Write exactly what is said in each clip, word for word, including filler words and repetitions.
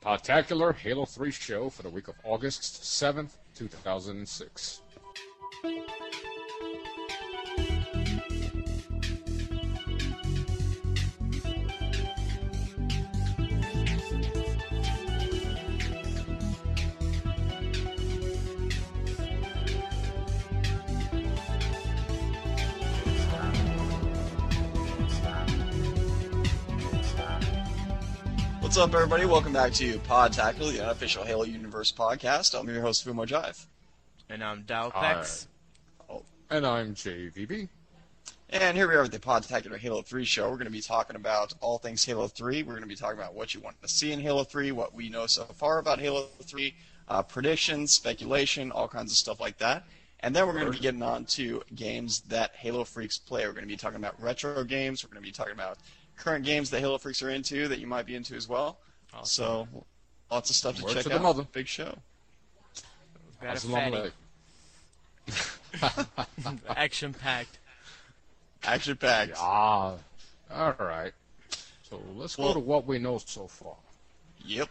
Podtacular Halo three show for the week of August seventh, two thousand six. What's up, everybody? Welcome back to Podtacular, the unofficial Halo Universe podcast. I'm your host, Fumo Jive. And I'm Dalpex. Oh. And I'm J V B. And here we are with the Podtacular Halo three show. We're going to be talking about all things Halo three. We're going to be talking about what you want to see in Halo three, what we know so far about Halo three, uh, predictions, speculation, all kinds of stuff like that. And then we're going to be getting on to games that Halo freaks play. We're going to be talking about retro games. We're going to be talking about current games that Halo freaks are into that you might be into as well. Awesome. So, lots of stuff to Word check to the out. mother. Big show. Got That's a a long fatty. leg. Action-packed. Action packed. Ah, all right. So let's Well- go to what we know so far. Yep.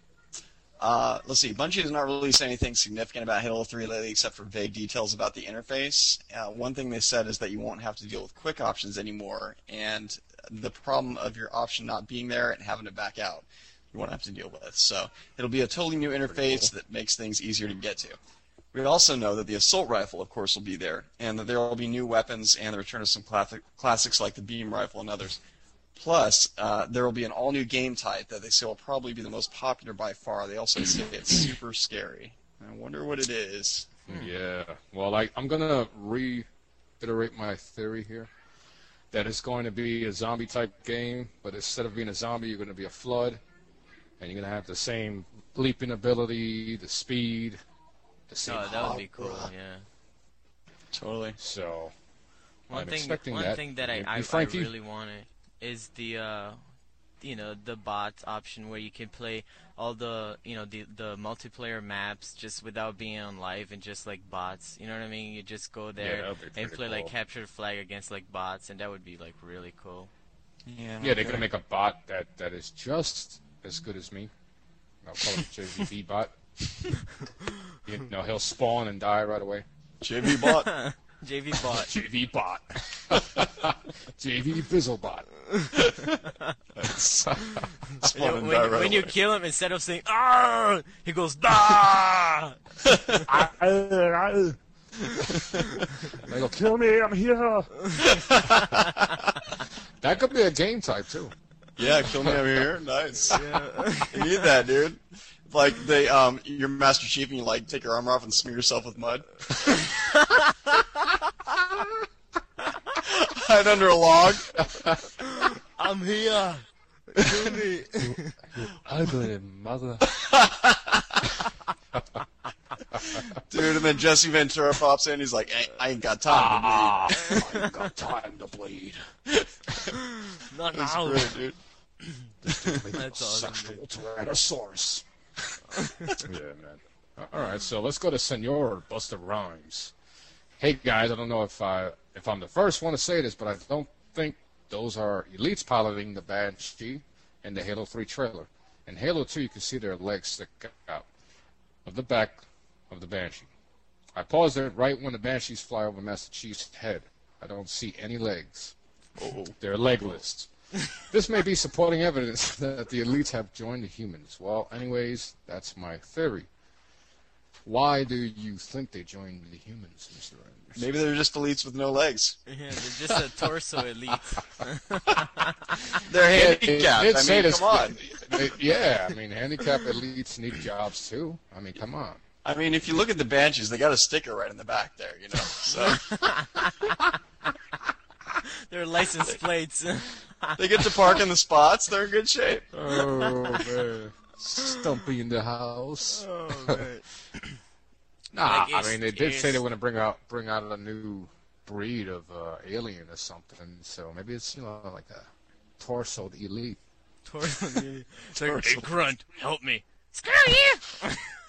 Uh, let's see. Bungie has not released anything significant about Halo three lately except for vague details about the interface. Uh, one thing they said is that you won't have to deal with quick options anymore, and the problem of your option not being there and having to back out you won't have to deal with. So it'll be a totally new interface that makes things easier to get to. We also know that the assault rifle, of course, will be there, and that there will be new weapons and the return of some classic, classics like the beam rifle and others. Plus, uh, there will be an all-new game type that they say will probably be the most popular by far. They also say it's super scary. I wonder what it is. Yeah. Well, I, I'm going to reiterate my theory here that it's going to be a zombie-type game, but instead of being a zombie, you're going to be a flood, and you're going to have the same leaping ability, the speed, the same Oh, that would be power. cool, yeah. Totally. So, One I'm thing, expecting one that. thing that I, You- I, you I Frankie? really wanted is the, uh, you know, the bots option where you can play all the, you know, the the multiplayer maps just without being on live and just like bots. You know what I mean? You just go Yeah, there that'd be and pretty play like cool. capture the flag against like bots, and that would be like really cool. Yeah, Yeah, they're going to make a bot that, that is just as good as me. I'll call it J V B bot. You know, he'll spawn and die right away. J V bot. J V bot. J V bot. J V Bizzle bot. Spawn You know, and when, die right when you away. kill him, instead of saying "ah," he goes "da." I go, kill me, I'm here. That could be a game type, too. Yeah, kill me over here. Nice. You need that, dude. Like they, um, you're Master Chief and you like take your armor off and smear yourself with mud. Hide under a log. I'm here. Kill me. Ugly mother. Dude, and then Jesse Ventura pops in. He's like, I, I ain't got time Ah, I ain't got time to bleed. Not to bleed. That's now. great, dude. That's awesome, Sexual Tyrannosaurus. Yeah, man. All right, so let's go to Senor Busta Rhymes. Hey guys, I don't know if I if I'm the first one to say this, but I don't think those are elites piloting the Banshee in the Halo three trailer. In Halo two, you can see their legs stick out of the back of the Banshee. I paused it right when the Banshees fly over Master Chief's head. I don't see any legs. Oh, they're legless. This may be supporting evidence that the elites have joined the humans. Well, anyways, that's my theory. Why do you think they joined the humans, Mister Anderson? Maybe they're just elites with no legs. Yeah, they're just a torso elite. They're Yeah, it- handicapped. it I say mean, this- come on. it- yeah, I mean, handicapped elites need jobs too. I mean, come on. I mean, if you look at the Banshees, they got a sticker right in the back there, you know. So They're license plates. they get to park in the spots. They're in good shape. Oh man, Stumpy in the house. Oh man. Nah, Like, I it's- mean, they did say it's- they want to bring out bring out a new breed of uh, alien or something. So maybe it's you know like a torso elite. Torso elite. It's like, Torso. hey, Grunt, help me. Screw you!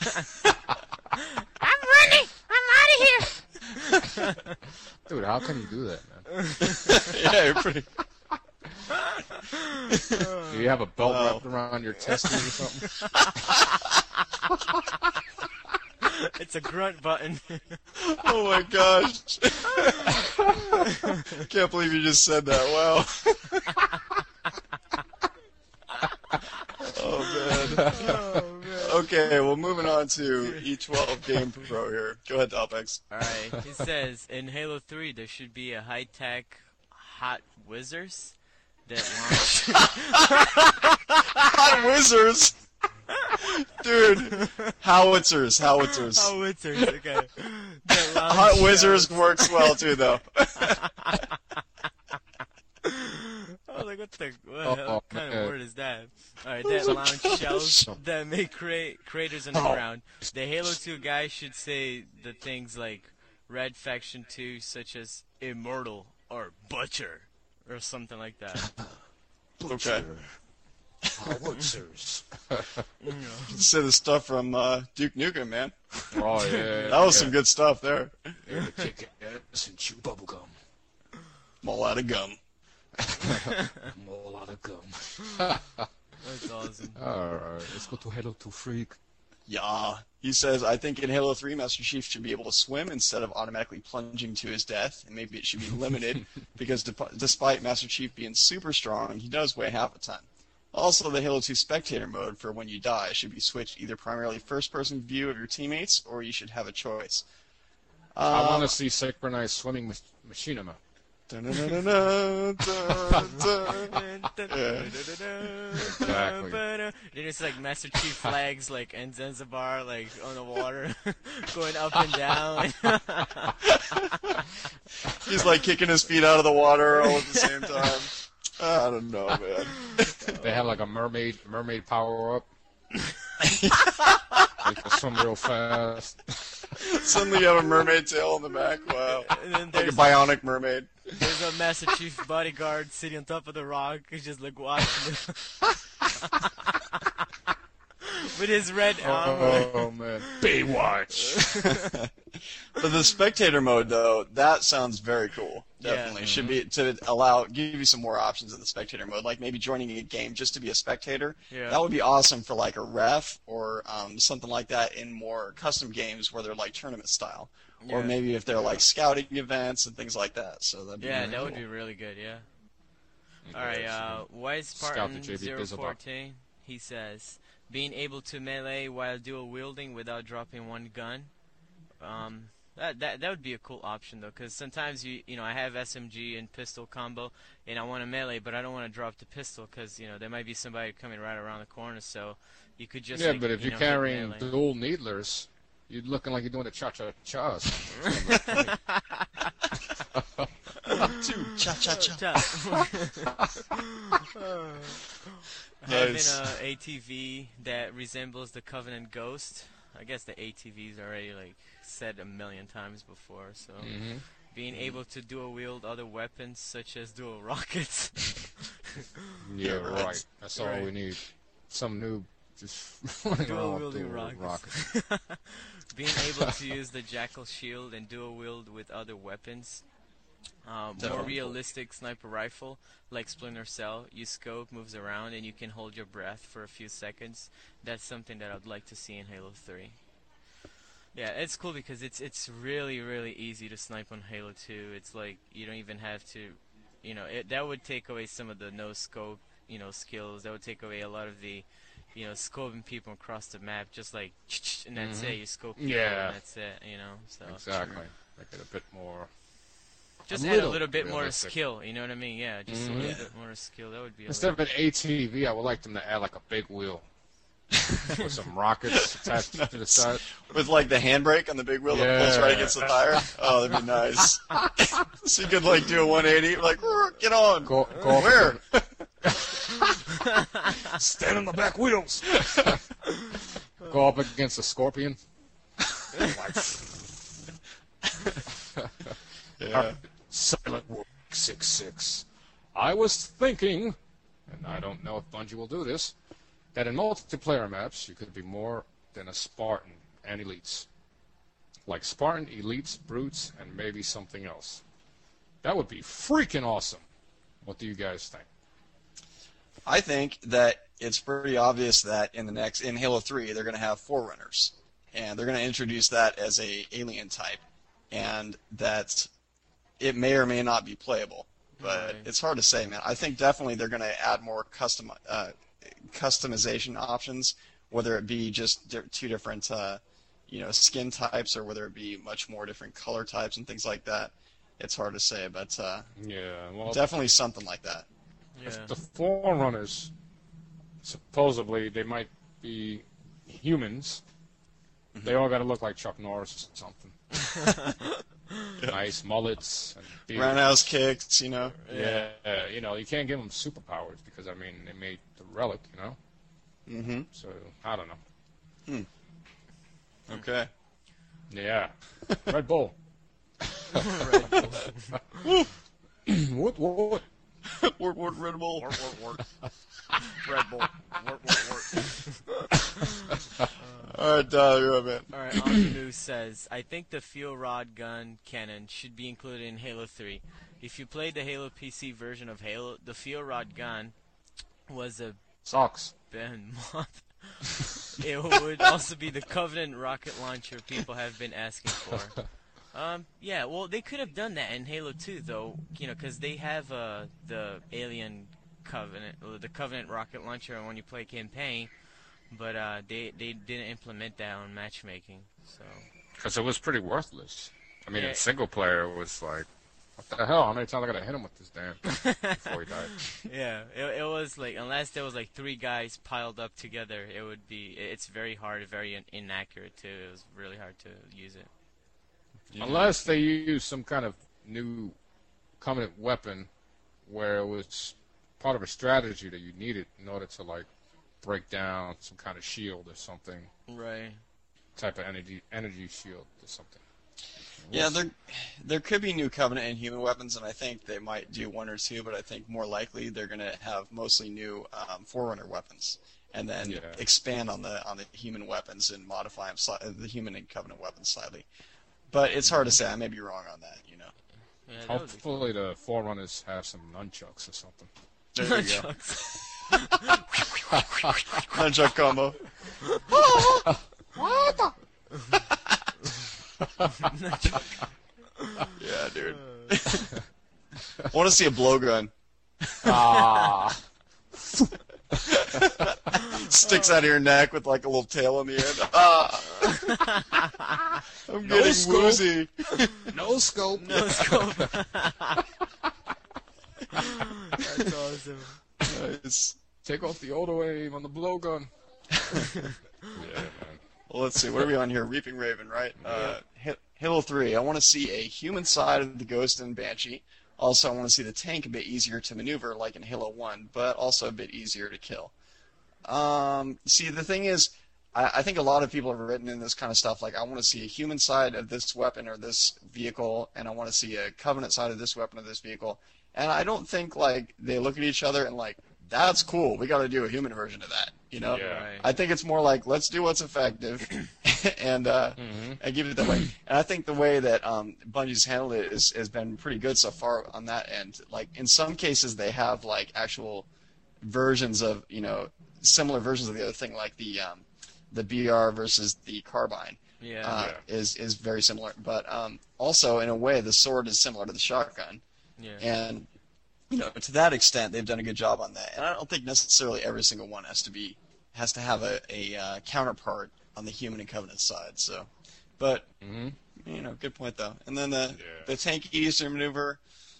I'm running! I'm out of here! Dude, how can you do that, man? Yeah, you're pretty. Do you have a belt Wow. wrapped around your testes or something? It's a grunt button. Oh my gosh. Can't believe you just said that. Wow. Oh man. Oh, man. Okay, well moving on to E twelve Game Pro here. Go ahead, Topex. Alright, he says, in Halo three there should be a high-tech hot whizzers that launch... Hot Wizards! Dude, howitzers, howitzers. Howitzers, okay. That launch Hot shells. Wizards works well too, though. I was like, what the what, Oh, what kind man. of word is that? Alright, that launch shells that make cra- craters in the Oh. ground. The Halo two guy should say the things like Red Faction two, such as Immortal or Butcher, or something like that. Okay. Howitzers. Say the stuff from uh, Duke Nukem, man. Oh, yeah. That was yeah. some good stuff there. Here to kick ass and chew bubblegum. I'm all out of gum. I'm all out of gum. That's awesome. Alright, let's go to Halo two Freak. Yeah. He says, I think in Halo three, Master Chief should be able to swim instead of automatically plunging to his death, and maybe it should be limited, because de- despite Master Chief being super strong, he does weigh half a ton. Also, the Halo two spectator mode for when you die should be switched either primarily first-person view of your teammates, or you should have a choice. I Um, want to see synchronized swimming mach- machinima. dun-dun-dun-dun-dun, dun-dun. Yeah. Exactly. Then it's like Master Chief flags like in Zanzibar, like on the water, going up and down. He's like kicking his feet out of the water all at the same time. I don't know, man. They have like a mermaid mermaid power up. They can swim real fast. Suddenly you have a mermaid tail on the back. Wow. And then Like a there's, bionic mermaid. there's a Master Chief bodyguard sitting on top of the rock. He's just like watching it. With his red armor. Oh man, Baywatch. But the spectator mode, though, that sounds very cool. Yeah. Definitely. Should be to allow, give you some more options in the spectator mode, like maybe joining a game just to be a spectator. Yeah. That would be awesome for like a ref or um, something like that in more custom games where they're like tournament style. Or Yeah. maybe if they're like scouting events and things like that. So that'd be Yeah, really that would cool. be really good, yeah. Alright, uh, Wise Scout Spartan the J B zero Bizzlebot. fourteen, he says, being able to melee while dual wielding without dropping one gun. Um, that, that that would be a cool option though, because sometimes you you know I have S M G and pistol combo, and I want to melee, but I don't want to drop the pistol because you know there might be somebody coming right around the corner, so you could just Yeah, like, but if you you're know, hit carrying melee. dual needlers, you're looking like you're doing the cha-cha-chas. Two, cha cha cha. Having Nice. a A T V that resembles the Covenant Ghost. I guess the A T V's already like said a million times before. So Mhm. being able to dual wield other weapons such as dual rockets. Yeah, right. right. That's all Right. we need. Some new, just running Dual around with wielding dual rockets. rockets. Being able to use the Jackal shield and dual wield with other weapons. Um, more Definitely cool. realistic sniper rifle, like Splinter Cell. You scope, moves around, and you can hold your breath for a few seconds. That's something that I'd like to see in Halo three. Yeah, it's cool because it's it's really really easy to snipe on Halo two. It's like you don't even have to, you know, it, that would take away some of the no scope, you know, skills. That would take away a lot of the, you know, scoping people across the map. Just like, and that's Mhm. it. You scope people, Yeah. and that's it. You know, so Exactly. Make it a bit more. just a add a little little bit more realistic. skill. You know what I mean? Yeah, just a Mhm. little bit more skill. That would be. A Instead of little- an A T V, I would like them to add like a big wheel with some rockets attached to the side. With like the handbrake on the big wheel that pulls right Yeah. against the tire. Oh, that'd be nice. So you could like do a one eighty, like, "Roar, get on. Go, go Where? Stand on the back wheels. Go up against a scorpion. Like, Yeah. Silent Work six six. I was thinking, and I don't know if Bungie will do this, that in multiplayer maps you could be more than a Spartan and elites. Like Spartan, elites, brutes, and maybe something else. That would be freaking awesome. What do you guys think? I think that it's pretty obvious that in the next in Halo three they're going to have Forerunners, and they're going to introduce that as a alien type, and that it may or may not be playable. But Right. it's hard to say, man. I think definitely they're going to add more custom uh, customization options, whether it be just di- two different uh, you know skin types, or whether it be much more different color types and things like that. It's hard to say, but uh, Yeah, well, definitely something like that. Yeah. the Forerunners, supposedly, they might be humans. They all got to look like Chuck Norris or something. Nice mullets and beards. Roundhouse kicks, you know. Yeah, uh, you know, you can't give them superpowers because, I mean, they made the relic, you know? Mm-hmm. So, I don't know. Okay. Yeah. Red Bull. Red Bull. What, what? Word, word, Red Bull. Wort, wort, wort. Red Bull. Wort, wort, wort. All right, uh, you're up, man. All right, Omnu says, I think the fuel rod gun cannon should be included in Halo three. If you played the Halo P C version of Halo, the fuel rod gun was a Socks. Ben mod. It would also be the Covenant rocket launcher people have been asking for. Um, yeah, well, they could have done that in Halo two, though, you know, because they have uh, the Alien Covenant, or the Covenant rocket launcher when you play campaign, but uh, they they didn't implement that on matchmaking. So Because it was pretty worthless. I mean, Yeah. in single player, it was like, what the hell? How many times I gotta hit him with this damn before he died? yeah, it, it was like unless there was like three guys piled up together, it would be. It's very hard, very in- inaccurate too. It was really hard to use it. Unless they use some kind of new Covenant weapon where it was part of a strategy that you needed in order to, like, break down some kind of shield or something, Right. type of energy energy shield or something. Yeah, there there could be new Covenant and human weapons, and I think they might do one or two, but I think more likely they're going to have mostly new um, Forerunner weapons, and then Yeah. expand on the on the human weapons and modify them sli- the human and Covenant weapons slightly. But it's hard to say. I may be wrong on that, you know. Yeah, that was Hopefully the Forerunners have some nunchucks or something. There you go. Nunchucks. Nunchuck combo. Yeah, dude. I want to see a blowgun. Ah, Sticks out of your neck with like a little tail on the end. Ah. I'm No getting scope. woozy. no scope. No scope. That's awesome. Nice. Take off the auto aim on the blowgun. Yeah, man. Well, let's see. What are we on here? Reaping Raven, right? Uh, Hi- Halo three. I want to see a human side of the Ghost and Banshee. Also, I want to see the tank a bit easier to maneuver, like in Halo one, but also a bit easier to kill. Um, see, the thing is, I, I think a lot of people have written in this kind of stuff, like, I want to see a human side of this weapon or this vehicle, and I want to see a Covenant side of this weapon or this vehicle. And I don't think, like, they look at each other and, like, that's cool. We got to do a human version of that, you know? Yeah. Right. I think it's more like, let's do what's effective and uh, and give it that way. And I think the way that um, Bungie's handled it is, has been pretty good so far on that end. Like, in some cases, they have, like, actual versions of, you know, similar versions of the other thing, like the um, the B R versus the carbine. Yeah. Uh, Yeah. is is very similar, but um, also in a way the sword is similar to the shotgun, yeah. and you know to that extent they've done a good job on that. And I don't think necessarily every single one has to be has to have a, a uh, counterpart on the human and Covenant side. So, but Mhm. you know, good point though. And then the Yeah. the tank easier maneuver.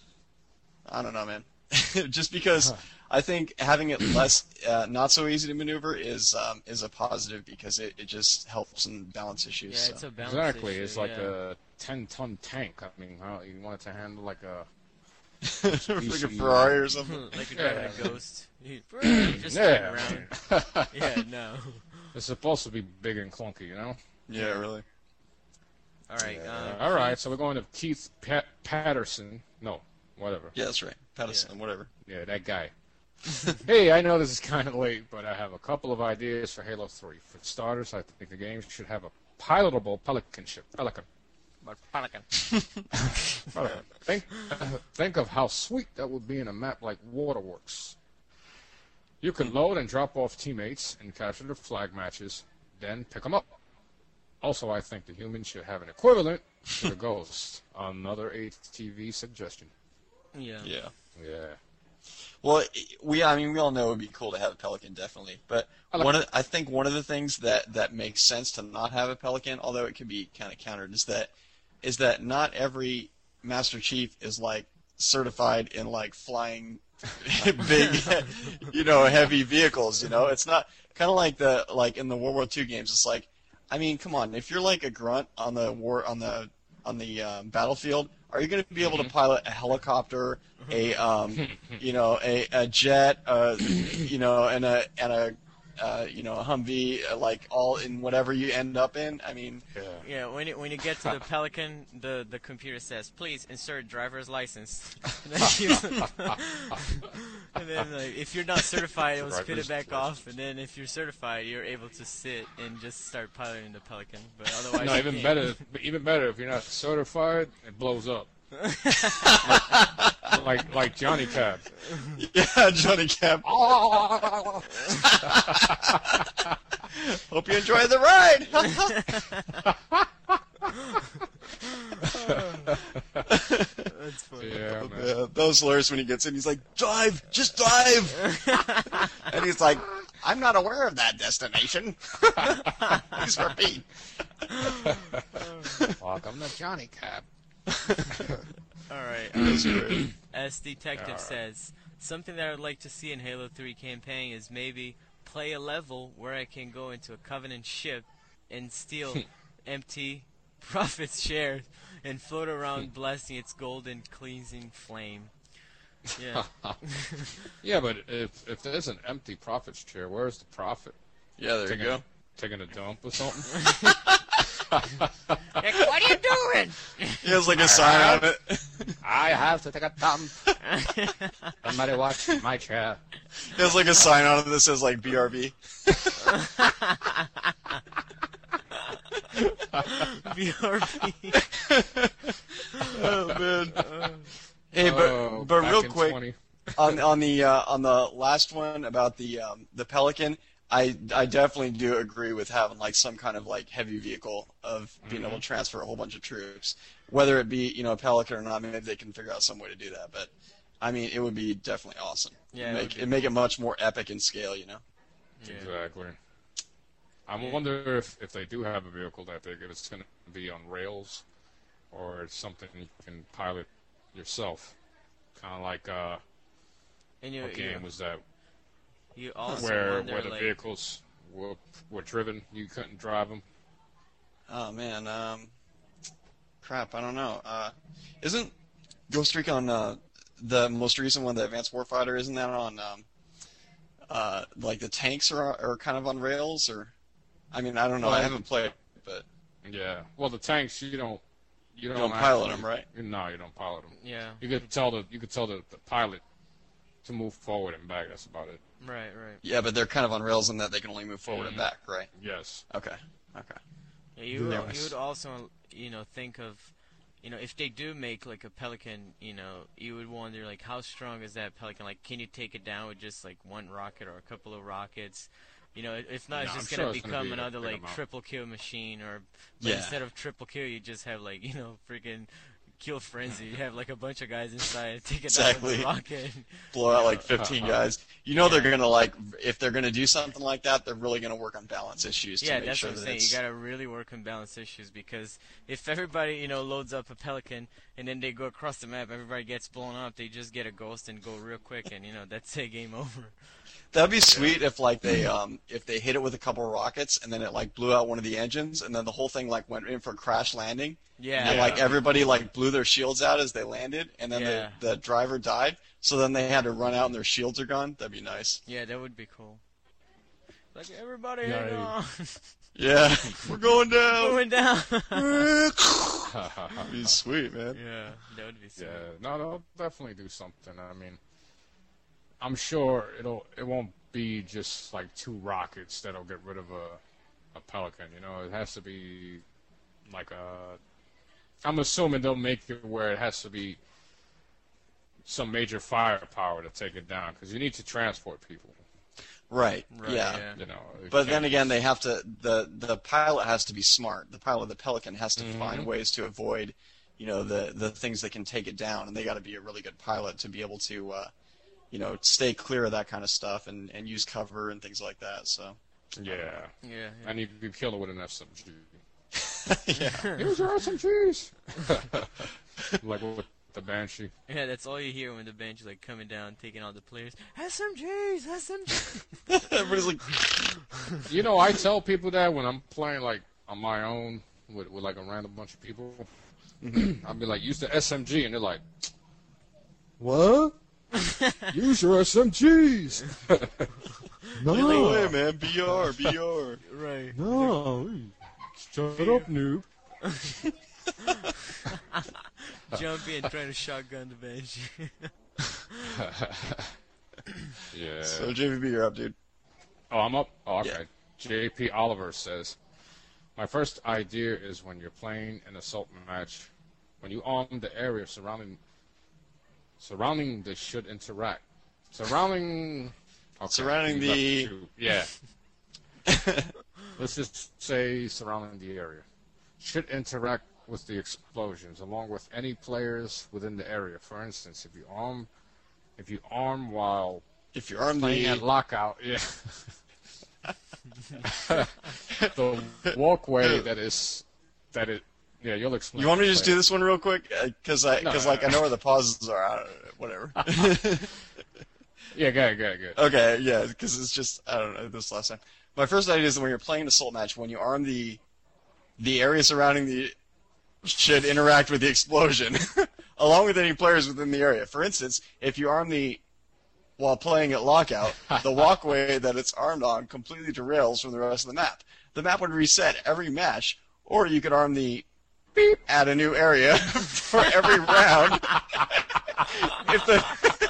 I don't know, man. Just because I think having it less uh, not so easy to maneuver is um, is a positive because it, it just helps in balance issues. Yeah, so. it's a balance Exactly. issue, It's like yeah. a ten-ton tank. I mean, how you want it to handle like a like a Species. Ferrari or something. like you're driving Yeah. a ghost. You just turn yeah. around. Yeah, no. It's supposed to be big and clunky, you know. Yeah, really. All right. Uh, Uh, all right. So we're going to Keith Pat- Patterson. No, whatever. Yeah, that's right. Patterson, whatever. Yeah, that guy. Hey, I know this is kind of late, but I have a couple of ideas for Halo three. For starters, I think the game should have a pilotable Pelican ship. Pelican. Pelican. Pelican. Think, think of how sweet that would be in a map like Waterworks. You can load and drop off teammates and capture the flag matches, then pick them up. Also, I think the humans should have an equivalent to the Ghost. Another H T V suggestion. Yeah. Yeah. Yeah. Well, we I mean we all know it would be cool to have a Pelican, definitely. But I like- one of I think one of the things that, that makes sense to not have a Pelican, although it can be kind of countered, is that is that not every Master Chief is like certified in like flying big, you know, heavy vehicles. You know, it's not kind of like the like in the World War Two games. It's like, I mean, come on, if you're like a grunt on the war on the on the um, battlefield, are you going to be able to pilot a helicopter, a um, you know, a, a jet, uh, you know, and a and a uh, you know, a Humvee, uh, like all in whatever you end up in? I mean, Yeah. Yeah, when you, when you get to the Pelican, the, the computer says, please insert driver's license. and then, you, and then like, if you're not certified, it will spit it Driver's back license. off. And then if you're certified, you're able to sit and just start piloting the Pelican. But otherwise, No, you even can't. better. Even better if you're not certified, it blows up. like like Johnny Cab. yeah, Johnny Cap. Hope you enjoy the ride. That's funny. Yeah, man. Yeah, those slurs when he gets in, he's like, "Drive, just drive," and he's like, "I'm not aware of that destination." Please repeat. Welcome to Johnny Cab. All right. That's Um, great. as Detective Alright. says, something that I would like to see in Halo three campaign is maybe play a level where I can go into a Covenant ship and steal empty Prophet's shares and float around blasting its golden cleansing flame. Yeah. Yeah, but if if there's an empty prophet's chair, where's the prophet? Yeah, there you Taking, go. taking a dump or something? Like, what are you doing? He has like a sign on it. I have to take a dump. Somebody watch my chair. He has like a sign on it that says like B R B. B R B. Oh man. Hey, but Oh, but back real in quick, twenty. on on the uh, on the last one about the um, the Pelican, I I definitely do agree with having like some kind of like heavy vehicle of being able to transfer a whole bunch of troops, whether it be you know a Pelican or not. Maybe they can figure out some way to do that, but I mean it would be definitely awesome. Yeah, it make would be it make it much more epic in scale, you know. Yeah. Exactly. I Yeah. wonder if, if they do have a vehicle that big, if it's going to be on rails or it's something you can pilot yourself. Kind of like, uh, And you, what you, game was that? you also Where wonder, where the like, vehicles were, were driven, you couldn't drive them. Oh man, um, crap, I don't know. Uh, isn't Ghost Recon uh, the most recent one, the Advanced Warfighter? Isn't that on um, uh, like the tanks are are kind of on rails? Or I mean, I don't know. I Well, haven't played, but Yeah. Well, the tanks, you don't you don't, don't pilot actually- them, right? No, you don't pilot them. Yeah. You could tell the you could tell the, the pilot to move forward and back. That's about it. Right, right. Yeah, but they're kind of on rails in that they can only move forward and Mhm. back, right? Yes. Okay, okay. Yeah, you would, Nice. you would also, you know, think of, you know, if they do make like a Pelican, you know, you would wonder like how strong is that Pelican? Like, can you take it down with just like one rocket or a couple of rockets? You know, if not, it's No, just I'm gonna sure it's gonna become be a another big like amount. triple kill machine, or but Yeah. instead of triple kill, you just have like you know freaking kill frenzy. You have like a bunch of guys inside, take it down with Exactly. a rocket. Blow out like fifteen Uh-huh. guys. You know they're gonna like if they're gonna do something like that, they're really gonna work on balance issues to Yeah, make that's sure what I'm that saying. it's You gotta really work on balance issues because if everybody, you know, loads up a Pelican and then they go across the map, everybody gets blown up. They just get a ghost and go real quick, and you know that's it, game over. That'd be sweet if like they um if they hit it with a couple of rockets and then it like blew out one of the engines and then the whole thing like went in for a crash landing Yeah. and like everybody like blew their shields out as they landed and then Yeah. the, the driver died so then they had to run out and their shields are gone. That'd be nice. Yeah, that would be cool. Like everybody, Yeah, hang you- on, Yeah, we're going down. going down. That'd be sweet, man. Yeah, that would be sweet. Yeah, no, they'll definitely do something. I mean, I'm sure it'll it won't be just like two rockets that'll get rid of a a Pelican. You know, it has to be like a. I'm assuming they'll make it where it has to be some major firepower to take it down because you need to transport people. Right. Right, yeah. yeah. You know, you But then can't again, they just- have to. the The pilot has to be smart. The pilot of the Pelican has to Mhm. find ways to avoid, you know, the the things that can take it down, and they got to be a really good pilot to be able to, uh, you know, stay clear of that kind of stuff and and use cover and things like that. So. Yeah. Yeah. yeah. And you you kill it with an S M G. yeah. Use your S M Gs. Like with the Banshee. Yeah, that's all you hear when the bench is like coming down, taking out the players. S M Gs, S M Gs. Everybody's like, You know, I tell people that when I'm playing like on my own with, with like a random bunch of people. I'll be like, use the S M G, and they're like, what? Use your S M Gs. no no, way, man. B R, B R. Right. no, shut up, noob. Jump in, trying to shotgun the bench. Yeah. So J V B, you're up, dude. Oh, I'm up? Oh, okay. Yeah. J P Oliver says, my first idea is when you're playing an assault match, when you arm the area surrounding surrounding the should interact. Surrounding... Okay, Surrounding you left the- two. Yeah. Let's just say surrounding the area. Should interact with the explosions, along with any players within the area. For instance, if you arm... If you arm while If you're on playing at the lockout, yeah. The walkway that is that it yeah you'll explain. You want me to just do later. this one real quick? Because I, No, because no, like no. I know where the pauses are. I don't know, whatever. Yeah, go ahead, go ahead, go ahead. Okay, yeah, because it's just I don't know this last time. My first idea is that when you're playing an assault match, when you arm the the area surrounding the should interact with the explosion, along with any players within the area. For instance, if you arm the while playing at lockout, the walkway that it's armed on completely derails from the rest of the map. The map would reset every match, or you could arm the beep at a new area for every round. If the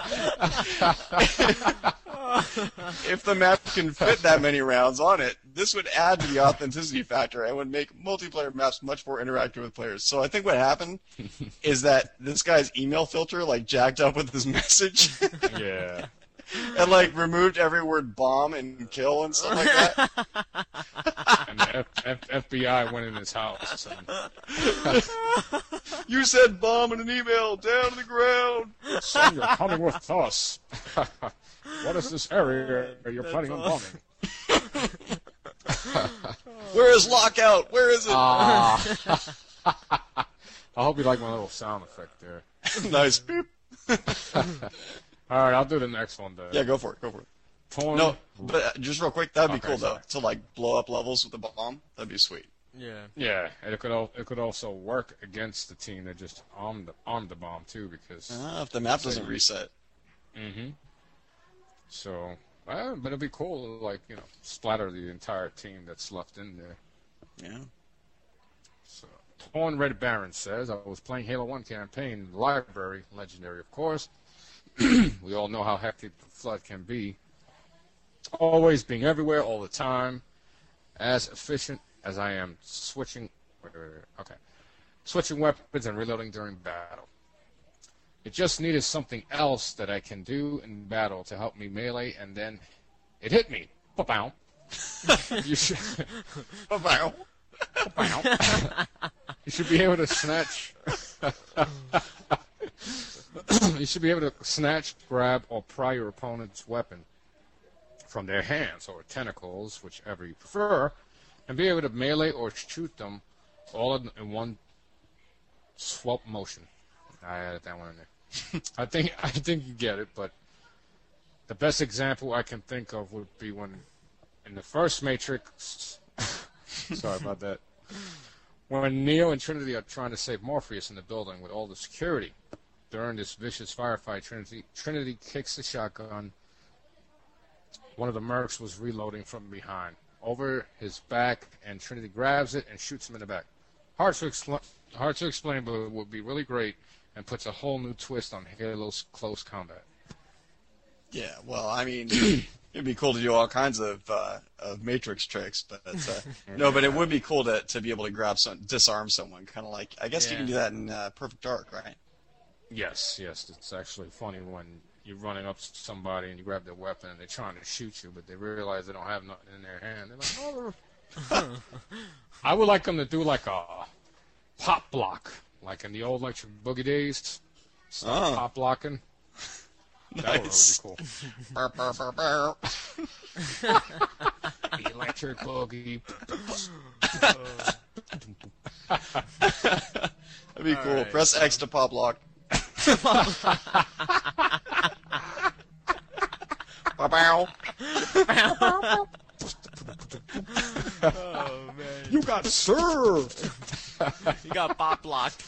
if the map can fit that many rounds on it, this would add to the authenticity factor and would make multiplayer maps much more interactive with players. So I think what happened is that this guy's email filter like jacked up with his message. Yeah. And like removed every word bomb and kill and stuff like that. And the F- F- FBI went in his house. And, You said bomb in an email, down to the ground. son, you're coming with us. What is this area you're planning on bombing? Where is lockout? Where is it? Ah. I hope you like my little sound effect there. Nice. Beep. All right, I'll do the next one. Then. Yeah, go for it. Go for it. Torn. No, but uh, just real quick, that'd be Okay, cool though. sorry. To like blow up levels with a bomb, that'd be sweet. Yeah. Yeah, and it could al- it could also work against the team that just armed the, armed the bomb too, because. Uh, if the map doesn't you- reset. Mm-hmm. So, well, but it'd be cool to, like, you know, splatter the entire team that's left in there. Yeah. So, Torn Red Baron says, I was playing Halo one campaign in the library, legendary of course. We all know how hectic the flood can be. Always being everywhere, all the time. As efficient as I am switching, wait, wait, wait, okay, switching weapons and reloading during battle. It just needed something else that I can do in battle to help me melee, and then it hit me. Ba-bow. You should, Ba-bow. ba-bow. You should be able to snatch. You should be able to snatch, grab, or pry your opponent's weapon from their hands or tentacles, whichever you prefer, and be able to melee or shoot them all in, in one swap motion. I added that one in there. I think I think you get it, but the best example I can think of would be when in the first Matrix. Sorry about that. When Neo and Trinity are trying to save Morpheus in the building with all the security. During this vicious firefight, Trinity Trinity kicks the shotgun. One of the mercs was reloading from behind, over his back, and Trinity grabs it and shoots him in the back. Hard to expl- hard to explain, but it would be really great and puts a whole new twist on Halo's close combat. Yeah. Well, I mean, it'd be cool to do all kinds of uh, of Matrix tricks, but uh, no, but it would be cool to to be able to grab some, disarm someone, kind of like I guess you Yeah. can do that in uh, Perfect Dark, right? Yes, yes, it's actually funny when you're running up to somebody and you grab their weapon and they're trying to shoot you, but they realize they don't have nothing in their hand. They're like, oh. I would like them to do like a pop block, like in the old Electric Boogie days. Start Oh. pop blocking. That Nice. would be Burr, burr, burr, burr. cool. Electric Boogie. That'd be All cool. right, Press so- X to pop lock. Bow. Oh man, You got served. you got pop locked.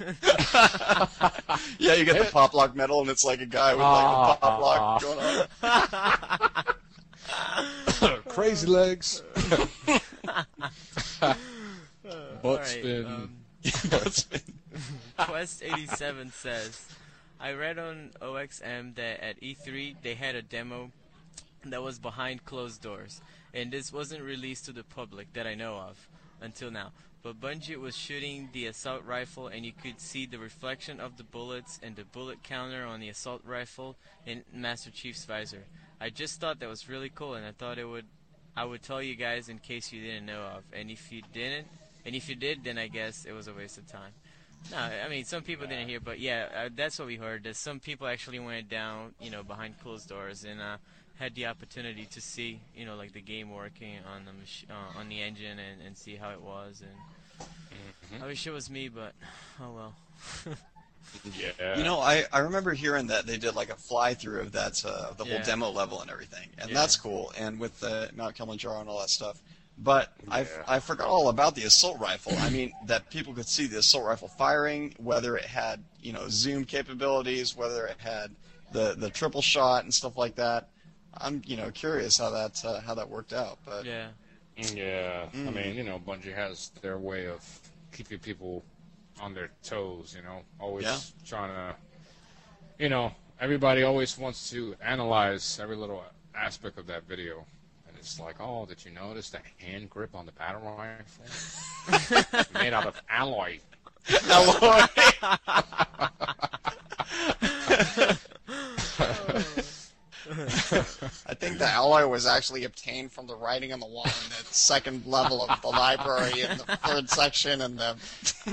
Yeah, you get the pop lock medal, and it's like a guy with like a pop lock going on. Crazy legs. Butt Alright, spin. um, That's Quest eighty-seven says, I read on O X M that at E three they had a demo that was behind closed doors, and this wasn't released to the public that I know of until now. But Bungie was shooting the assault rifle, and you could see the reflection of the bullets and the bullet counter on the assault rifle in Master Chief's visor. I just thought that was really cool, and I thought it would, I would tell you guys in case you didn't know of. And if you didn't, and if you did, then I guess it was a waste of time. No, I mean some people didn't hear, but yeah, uh, that's what we heard. That some people actually went down, you know, behind closed doors and uh, had the opportunity to see, you know, like the game working on the mach- uh, on the engine and, and see how it was. And Mhm. I wish it was me, but oh well. Yeah. You know, I, I remember hearing that they did like a fly through of that uh, the Yeah. whole demo level and everything, and Yeah. that's cool. And with the Mount Kilimanjaro and all that stuff. But I Yeah. I forgot all about the assault rifle. I mean, that people could see the assault rifle firing, whether it had you know zoom capabilities, whether it had the the triple shot and stuff like that. I'm you know curious how that uh, how that worked out. But Yeah. Yeah. I Mm. mean, you know, Bungie has their way of keeping people on their toes, you know, always Yeah. trying to, you know, everybody always wants to analyze every little aspect of that video. And it's like, oh, did you notice the hand grip on the battle rifle? It's made out of alloy. alloy. I think the alloy was actually obtained from the writing on the wall in the second level of the library in the third section and the.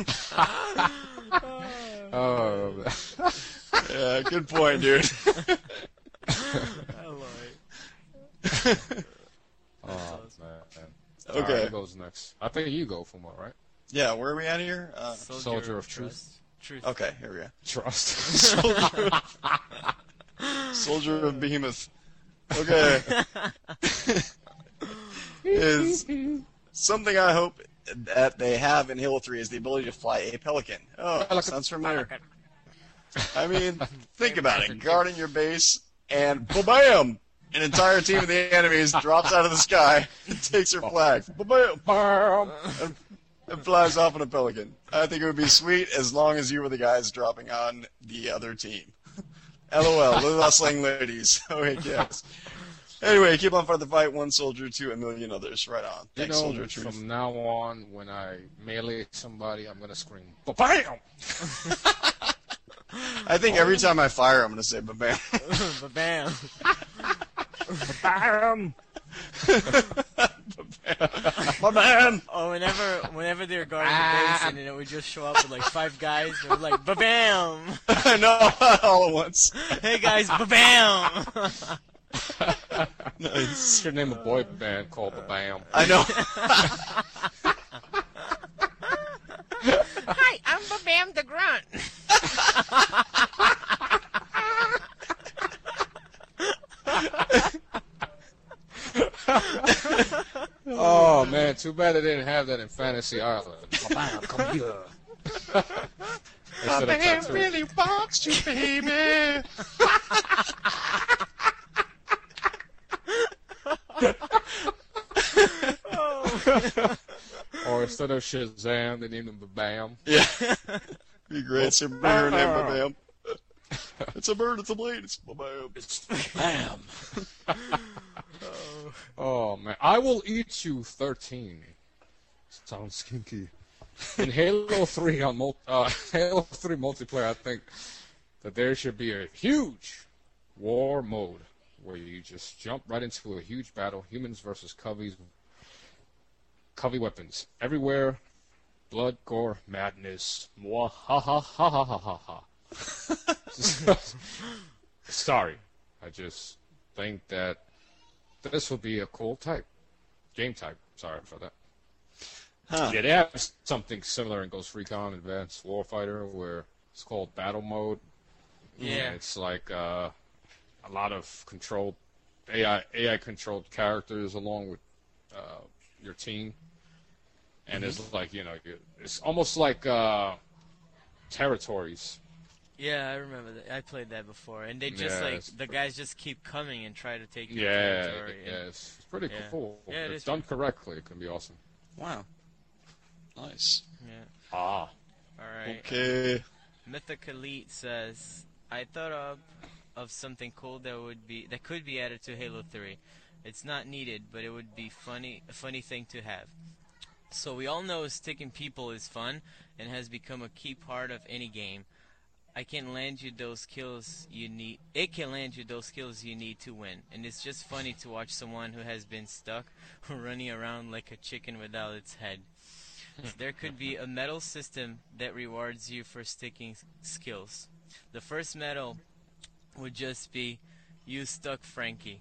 Oh, Yeah, good point, dude. oh man. Okay. All right, who goes next? I think you go for more, right? Yeah, where are we at here? Uh, Soldier of Truth. Truth. okay, here we go. Trust. Soldier of, Soldier of Behemoth. Okay. Is something I hope that they have in Halo three is the ability to fly a pelican. Oh, Pelican. sounds familiar. I mean, think about it. Guarding your base, and ba-bam! An entire team of the enemies drops out of the sky and takes your flag. Ba-bam! Bam. And, and flies off in a pelican. I think it would be sweet as long as you were the guys dropping on the other team. LOL, the wrestling ladies. Oh, wait, yes. Anyway, keep on fighting the fight. One soldier to a million others. Right on. You Thanks, know, Soldier of Truth. from now on, when I melee somebody, I'm gonna scream, "Bam!" I think every time I fire, I'm going to say ba-bam. Bam. Bam! Ba-bam! Oh, whenever whenever they're guarding the base, and then it would just show up with like five guys, and it was like, ba-bam! I know, all at once. Hey guys, ba-bam! Nice. Should name a boy band called the Bam. I know. Hi, I'm ba-bam the grunt. Oh man, too bad they didn't have that in Fantasy Island. Bam, come here. Instead of tattoo. really wants you, baby. Or instead of Shazam, they named him the Bam. Yeah. Be great. Superhero name ba-bam. It's a bird, it's a blade, it's ba-bam. Bam. Oh man, I will eat you thirteen. Sounds kinky. In Halo three on mul- uh, Halo three multiplayer, I think that there should be a huge war mode, where you just jump right into a huge battle, humans versus Coveys, Covey weapons everywhere, blood, gore, madness. Mwah, ha ha ha ha ha ha ha. Sorry, I just think that this will be a cool type, game type. Sorry for that. Huh. Yeah, they have something similar in Ghost Recon Advanced Warfighter, where it's called battle mode. Yeah. And it's like uh, a lot of controlled A I A I controlled characters along with uh, your team, and Mm-hmm. it's like you know you- it's almost like uh, territories. Yeah, I remember that. I played that before, and they just Yeah, like it's the guys just keep coming and try to take your Yeah, territory. yeah, and- it's, it's pretty Yeah. cool. Yeah, it it's is done correctly. It can be awesome. Wow. Nice. yeah. Ah, All right. Okay. Mythic Elite says, I thought of of something cool that would be that could be added to Halo three. It's not needed, but it would be funny a funny thing to have. So we all know sticking people is fun and has become a key part of any game. I can land you those kills you need. It can land you those kills you need to win, and it's just funny to watch someone who has been stuck running around like a chicken without its head. There could be a medal system that rewards you for sticking s- skills. The first medal would just be you stuck Frankie.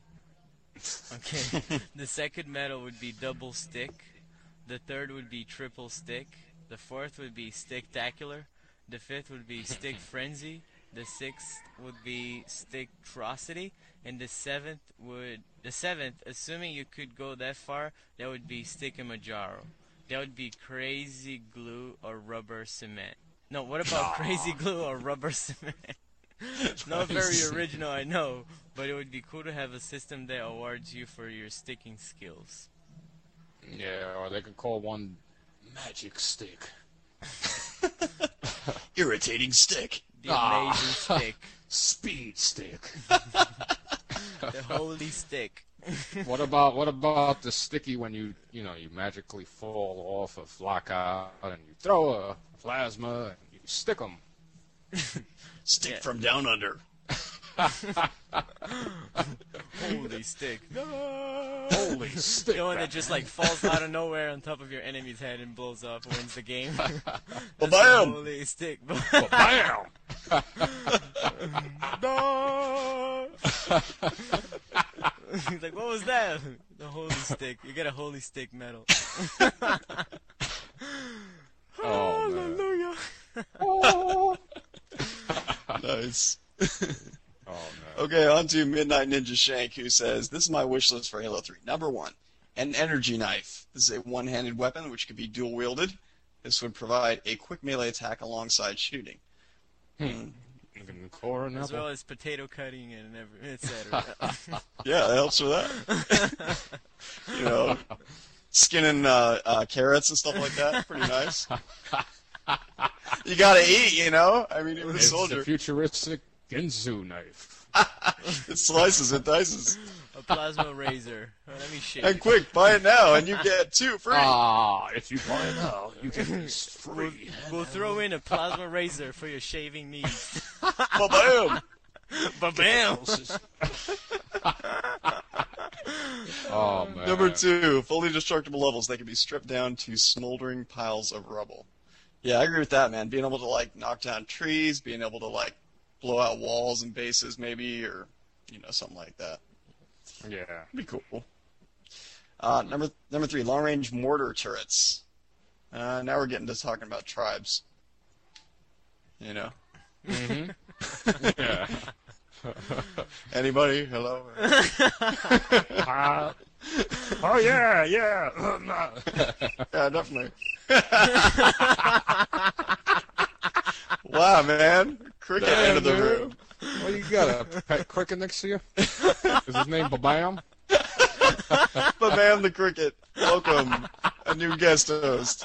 Okay. The second medal would be double stick. The third would be triple stick. The fourth would be sticktacular. The fifth would be stick frenzy. The sixth would be sticktrocity, and the seventh would the seventh, assuming you could go that far, that would be stickamajaro. That would be crazy glue or rubber cement. No, what about crazy glue or rubber cement? Not very original, I know, but it would be cool to have a system that awards you for your sticking skills. yeah, or they could call one magic stick. Irritating stick. The Ah. amazing stick. Speed stick. The holy stick. What about what about the sticky when you you know you magically fall off of lockout and you throw a plasma and you stick them? Stick Yeah. from down under. Holy stick. No! Holy stick! The one that just like falls out of nowhere on top of your enemy's head and blows up, wins the game. That's the Ba-bam! holy stick. Bam! No! He's like, what was that? The holy stick. You get a holy stick medal. Oh man! Hallelujah. Oh, Nice. oh man! Okay, on to Midnight Ninja Shank, who says, this is my wish list for Halo three. Number one, an energy knife. This is a one-handed weapon which can be dual-wielded. This would provide a quick melee attack alongside shooting. Hmm. Looking core and As apple. well as potato cutting and every, et cetera. Yeah, that helps with that. You know, skinning uh, uh, carrots and stuff like that. Pretty nice. You gotta eat, you know? I mean, even a It's soldier. the futuristic Ginzu knife. It slices and dices. A plasma razor. Let me shake. And quick, buy it now, and you get two free. Ah, if you buy it now, you get this free. We'll throw in a plasma razor for your shaving needs. Ba-bam! Ba-bam! Oh man! Number two, fully destructible levels. They can be stripped down to smoldering piles of rubble. Yeah, I agree with that, man. Being able to, like, knock down trees, being able to, like, blow out walls and bases, maybe, or, you know, something like that. Yeah. Be cool. Uh, number number three, long-range mortar turrets. Uh, now we're getting to talking about tribes. You know. Mm-hmm. Yeah. Anybody? Hello? Uh, oh yeah, yeah. Yeah, definitely. Wow, man. Cricket Damn, out of the dude. room. What you got? A pet cricket next to you? Is his name Babam? Babam the cricket. Welcome. A new guest host.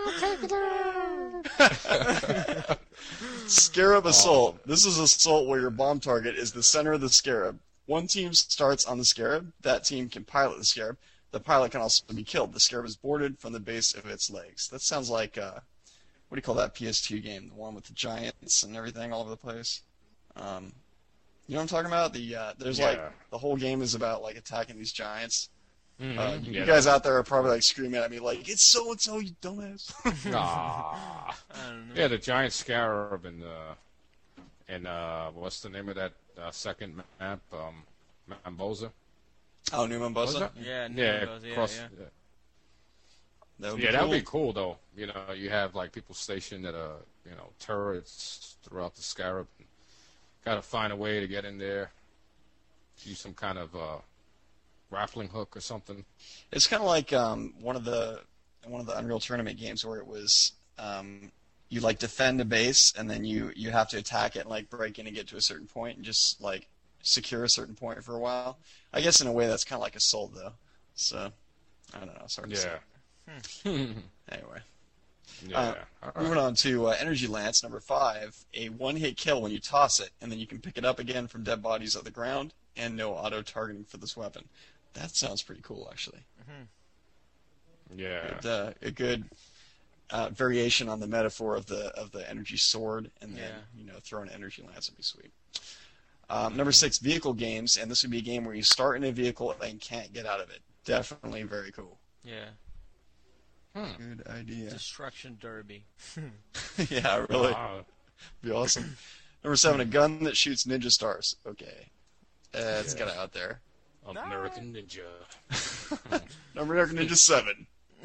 Scarab Assault. This is assault where your bomb target is the center of the Scarab. One team starts on the Scarab. That team can pilot the Scarab. The pilot can also be killed. The Scarab is boarded from the base of its legs. That sounds like, uh, what do you call that P S two game? The one with the giants and everything all over the place? Um, You know what I'm talking about? The uh, there's Yeah. like the whole game is about like attacking these giants. Mhm. Uh, you Yeah, guys out there are probably like screaming at me like, "It's so and so, you dumbass." Ah. I don't know. Yeah, the giant scarab and uh, and uh, what's the name of that uh, second map? Um, Mambosa. Oh, New Was Mombasa. that? Yeah, Yeah, Nintendo, yeah, cross. yeah. Yeah, That would yeah be that would cool. be cool though. You know, you have like people stationed at a you know turrets throughout the scarab. Got to find a way to get in there. Use some kind of uh, grappling hook or something. It's kind of like um, one of the one of the Unreal Tournament games where it was um, you like defend a base and then you you have to attack it and like break in and get to a certain point and just like secure a certain point for a while. I guess in a way that's kind of like Assault though. So I don't know. It's hard to say. Yeah. Anyway, Yeah. Uh, All moving right. on to uh, Energy Lance number five, a one-hit kill when you toss it, and then you can pick it up again from dead bodies on the ground, and no auto-targeting for this weapon. That sounds pretty cool, actually. Yeah. It, uh, a good uh, variation on the metaphor of the of the energy sword, and then Yeah. you know throw an energy lance would be sweet. Um, number six, vehicle games, and this would be a game where you start in a vehicle and can't get out of it. Definitely very cool. Yeah. Hmm. Good idea. Destruction Derby. Yeah, really. Uh, Be awesome. Number seven, a gun that shoots ninja stars. Okay. Uh, it's Yes. kind of out there. American Ninja. Number Ninja seven.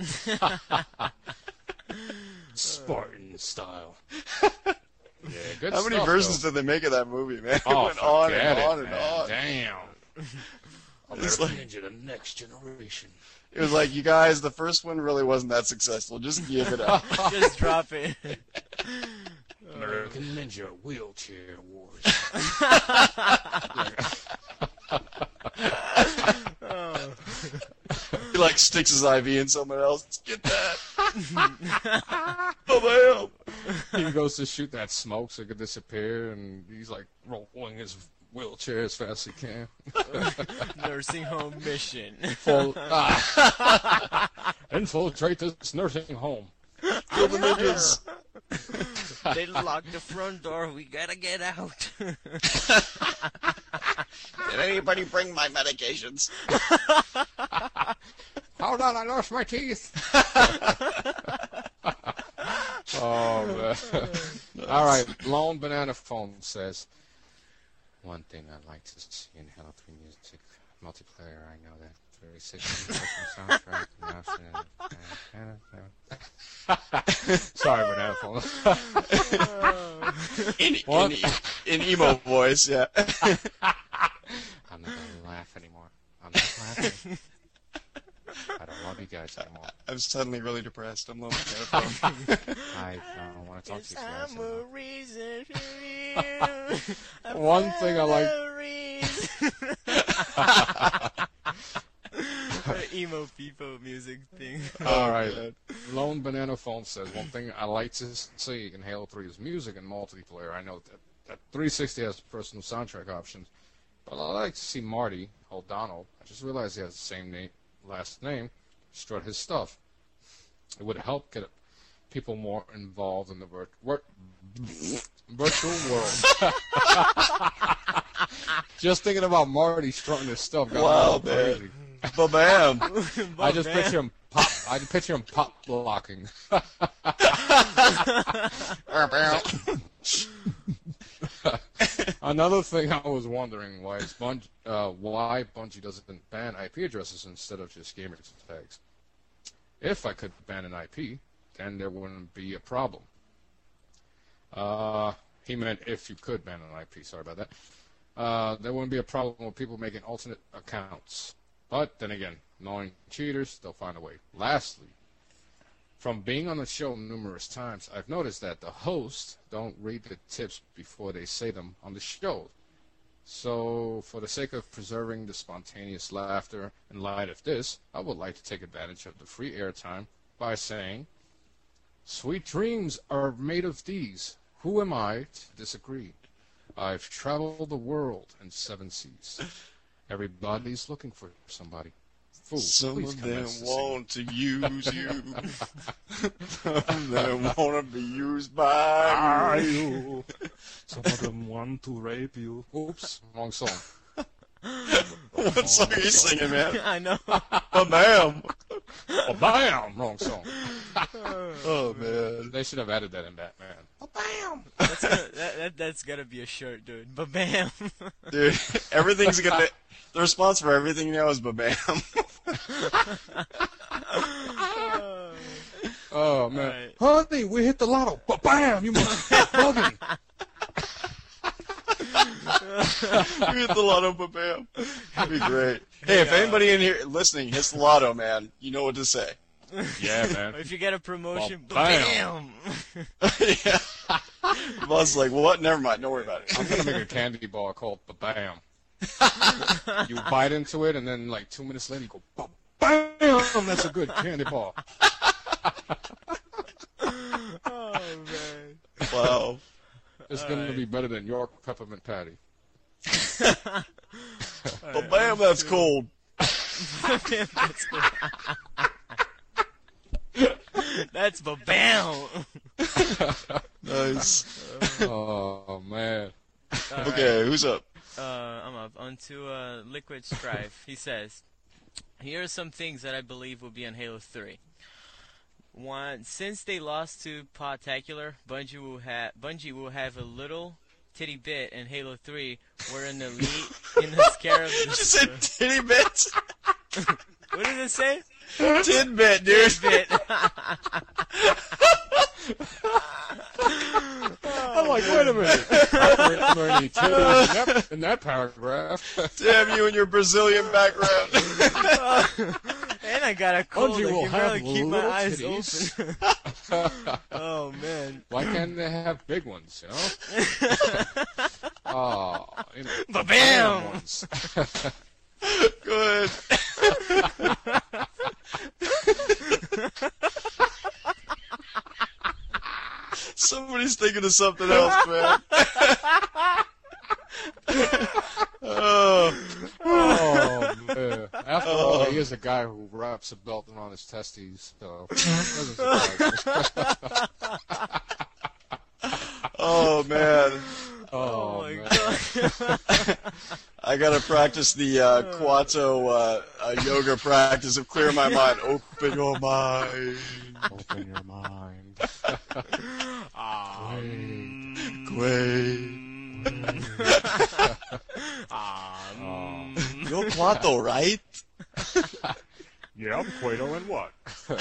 Spartan style. Yeah, good How many stuff, versions though. did they make of that movie, man? It Oh, went on and forget it, on and man. on. Damn. It's American like- Ninja, the next generation. It was like, you guys, the first one really wasn't that successful. Just give it up. Just drop it. American Ninja Wheelchair Wars. Oh. He like sticks his I V in someone else. Get that. Oh, man. He goes to shoot that smoke so it could disappear, and he's like rolling his wheelchair as fast as he can. Nursing home mission. Full, ah. Infiltrate this nursing home. Kill the ninjas. They locked the front door. We gotta get out. Did anybody bring my medications? Hold on, I lost my teeth. Oh, man. All right, Lone Banana Phone says, one thing I'd like to see in Halo three music multiplayer, I know that three sixty soundtrack. Sorry, Banana Phone. In, What? in, in emo voice, yeah. I'm not gonna laugh anymore. I'm not laughing. I don't love you guys anymore. I'm suddenly really depressed. I'm lonely. I I don't want to talk to you guys I'm anymore. a reason for you. I One thing I like- found a reason. The emo people music thing. All right. Lone Banana Phone says, one thing I like to see in Halo three is music and multiplayer. I know that, that three sixty has personal soundtrack options, but I like to see Marty O'Donnell. I just realized he has the same name, last name, strut his stuff. It would help get people more involved in the vir- wor- virtual world. Just thinking about Marty strutting his stuff got Wow, me all man. crazy. Ba-bam. I just man. picture him pop. I just picture him pop blocking. Another thing I was wondering why is Bungie, uh, why Bungie doesn't ban I P addresses instead of just gamer tags. If I could ban an I P, then there wouldn't be a problem. Uh, he meant if you could ban an I P. Sorry about that. Uh, there wouldn't be a problem with people making alternate accounts. But then again, knowing cheaters, they'll find a way. Lastly, from being on the show numerous times, I've noticed that the hosts don't read the tips before they say them on the show. So, for the sake of preserving the spontaneous laughter in light of this, I would like to take advantage of the free airtime by saying, sweet dreams are made of these. Who am I to disagree? I've traveled the world in seven seas. Everybody's looking for somebody. Fool, Some please of them commence the want to use you. Some of them want to be used by singing. you. Some of them want to rape you. Oops, wrong song. What song are you singing, man? I know. Bam! Oh, bam! Wrong song. Oh, man. They should have added that in Batman. Oh, bam! That's gonna, that, that, that's gotta be a shirt, dude. But bam. Dude, everything's gonna... The response for everything now is ba-bam. Oh, man. Right. Honey, we hit the lotto. But bam! You must be bugging. You hit the lotto, ba-bam. That'd be great. Hey, if anybody in here listening hits the lotto, man, you know what to say. Yeah, man. If you get a promotion, Well, bam. bam. Yeah. The boss is like, what? Never mind. Don't worry about it. I'm gonna make a candy bar called Ba-Bam. You bite into it, and then like two minutes later, you go Ba-Bam. That's a good candy bar. Oh man. Wow. It's All gonna right. be better than York peppermint patty. Ba-bam, that's cold. That's cool. That's ba bam. Nice. Oh man. Okay, who's up? Uh, I'm up. Onto uh, Liquid Strife. He says, "Here are some things that I believe will be on Halo three. One, since they lost to Podtacular, Bungie will have Bungie will have a little titty bit in Halo three, where an elite in the Scarab. Did you say titty bit? What did it say? Tidbit, dude. Bit. I'm like, wait a minute. There aren't any titties in that, in that paragraph. Damn you and your Brazilian background. And I got a cold. I Bungie will can have barely keep my little eyes titties. open. Oh man. Why can't they have big ones, you know? Oh, you know, Ba-bam! random ones. Good. Somebody's thinking of something else, man. Oh. Oh, man. After all, he is a guy who wraps a belt around his testes, so it doesn't surprise me. Oh, man. Oh, my man. god. I gotta practice the uh, Kwato uh, uh, yoga practice of clear my mind. Open your mind. Open your mind. Um, Quay. um, You're Kwato, right? Yeah, I'm Quato and what?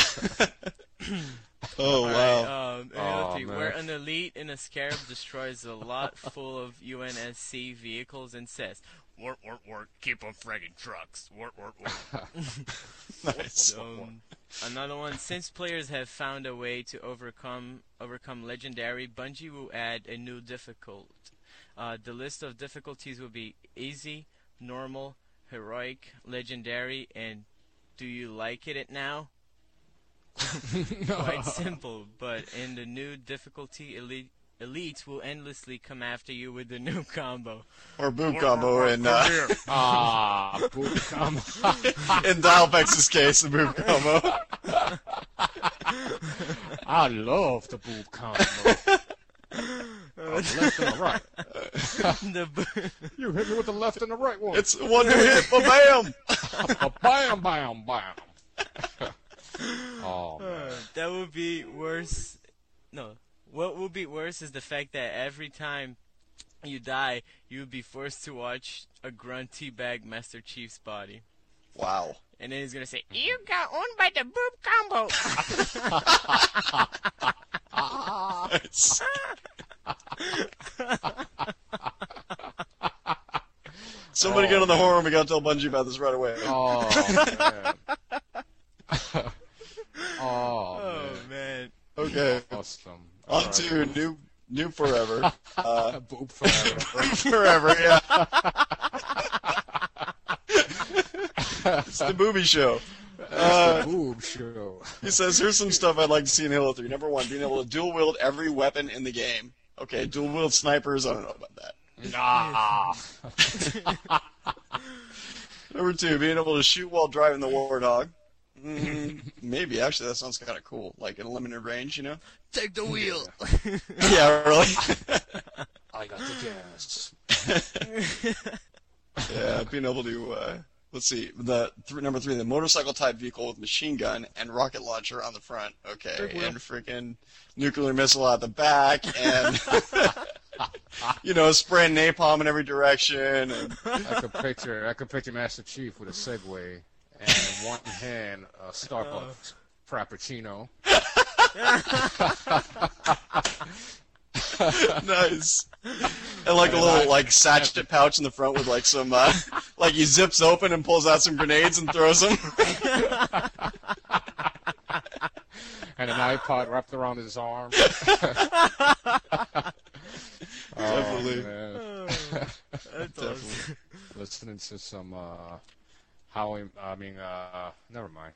Oh, wow. Alright, um, Oh, Halo three, man. where an elite in a Scarab destroys a lot full of U N S C vehicles and says, "Work, work, work, keep on fragging trucks. Work, work, work." Nice. Um, another one. Since players have found a way to overcome overcome legendary, Bungie will add a new difficult. Uh, the list of difficulties will be easy, normal, heroic, legendary, and do you like it now? Quite simple, but in the new difficulty, elite elites will endlessly come after you with the new combo. Or boot combo in, uh, Ah, boot combo. in Dialpex's case, the boot combo. I love the boot combo. Uh, the left and the right. The bo- You hit me with the left and the right one. It's one to hit, ba-bam! a bam, bam, bam. Oh, man. Uh, that would be worse. No, what would be worse is the fact that every time you die, you would be forced to watch a grunt teabag Master Chief's body. Wow. And then he's gonna say, "You got owned by the boob combo." Nice. Somebody Oh, get on the horn. We gotta tell Bungie about this right away. Oh, man. Oh, Oh man. man. Okay. Awesome. On to new, new forever. Uh, Boop forever. forever, yeah. It's the booby show. Uh, Boob show. he says, here's some stuff I'd like to see in Halo three. Number one, being able to dual wield every weapon in the game. Okay, dual wield snipers, I don't know about that. Nah. Number two, being able to shoot while driving the Warthog. Mm, maybe, actually, that sounds kind of cool. Like in a limited range, you know? Take the wheel. Yeah, really. I I got the gas. Yeah, being able to, uh, let's see, the th- number three, the motorcycle type vehicle with machine gun and rocket launcher on the front. Okay, Big wheel. and freaking nuclear missile at the back, and you know, spraying napalm in every direction. And I could picture, I could picture Master Chief with a Segway and in one hand a Starbucks Frappuccino. Nice. And like a little like sachet pouch in the front with like some uh, like he zips open and pulls out some grenades and throws them. And an iPod wrapped around his arm. Definitely. Oh, man. That's awesome. Listening to some uh Howie I mean uh never mind.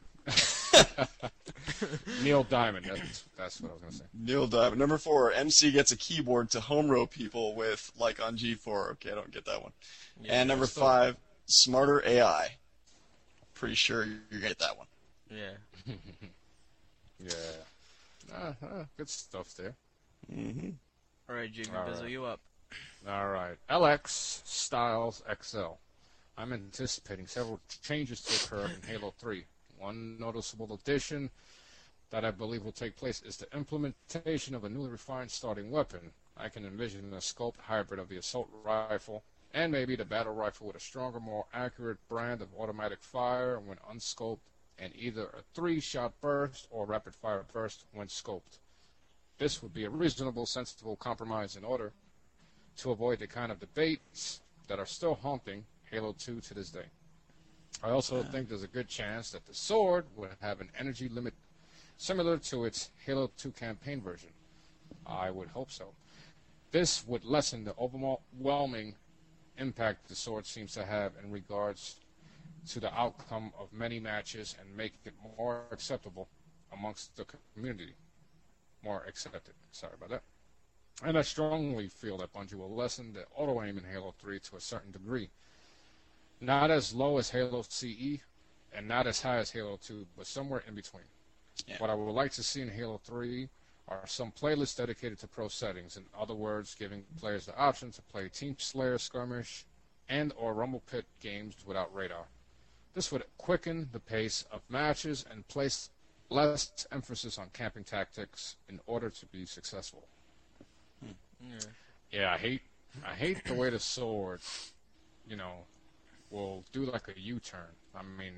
Neil Diamond, that's that's what I was gonna say. Neil Diamond. Number four, M C gets a keyboard to home row people with like on G four. Okay, I don't get that one. Yeah, and number still- five, smarter A I. Pretty sure you're gonna get that one. Yeah. Yeah. Uh, uh, good stuff there. Mm-hmm. All right, Jiggy All Bizzle, right. you up? All right. L X Styles X L. I'm anticipating several changes to occur in Halo three. One noticeable addition that I believe will take place is the implementation of a newly refined starting weapon. I can envision a scoped hybrid of the assault rifle and maybe the battle rifle with a stronger, more accurate brand of automatic fire when unscoped, and either a three-shot burst or rapid-fire burst when scoped. This would be a reasonable, sensible compromise in order to avoid the kind of debates that are still haunting Halo two to this day. I also think there's a good chance that the sword would have an energy limit similar to its Halo two campaign version. I would hope so. This would lessen the overwhelming impact the sword seems to have in regards to the outcome of many matches and make it more acceptable amongst the community. More accepted. Sorry about that. And I strongly feel that Bungie will lessen the auto-aim in Halo three to a certain degree. Not as low as Halo C E, and not as high as Halo two, but somewhere in between. Yeah. What I would like to see in Halo three are some playlists dedicated to pro settings. In other words, giving players the option to play Team Slayer Skirmish and or Rumble Pit games without radar. This would quicken the pace of matches and place less emphasis on camping tactics in order to be successful. Yeah. Yeah, I hate I hate the way the sword, you know, will do like a U-turn. I mean,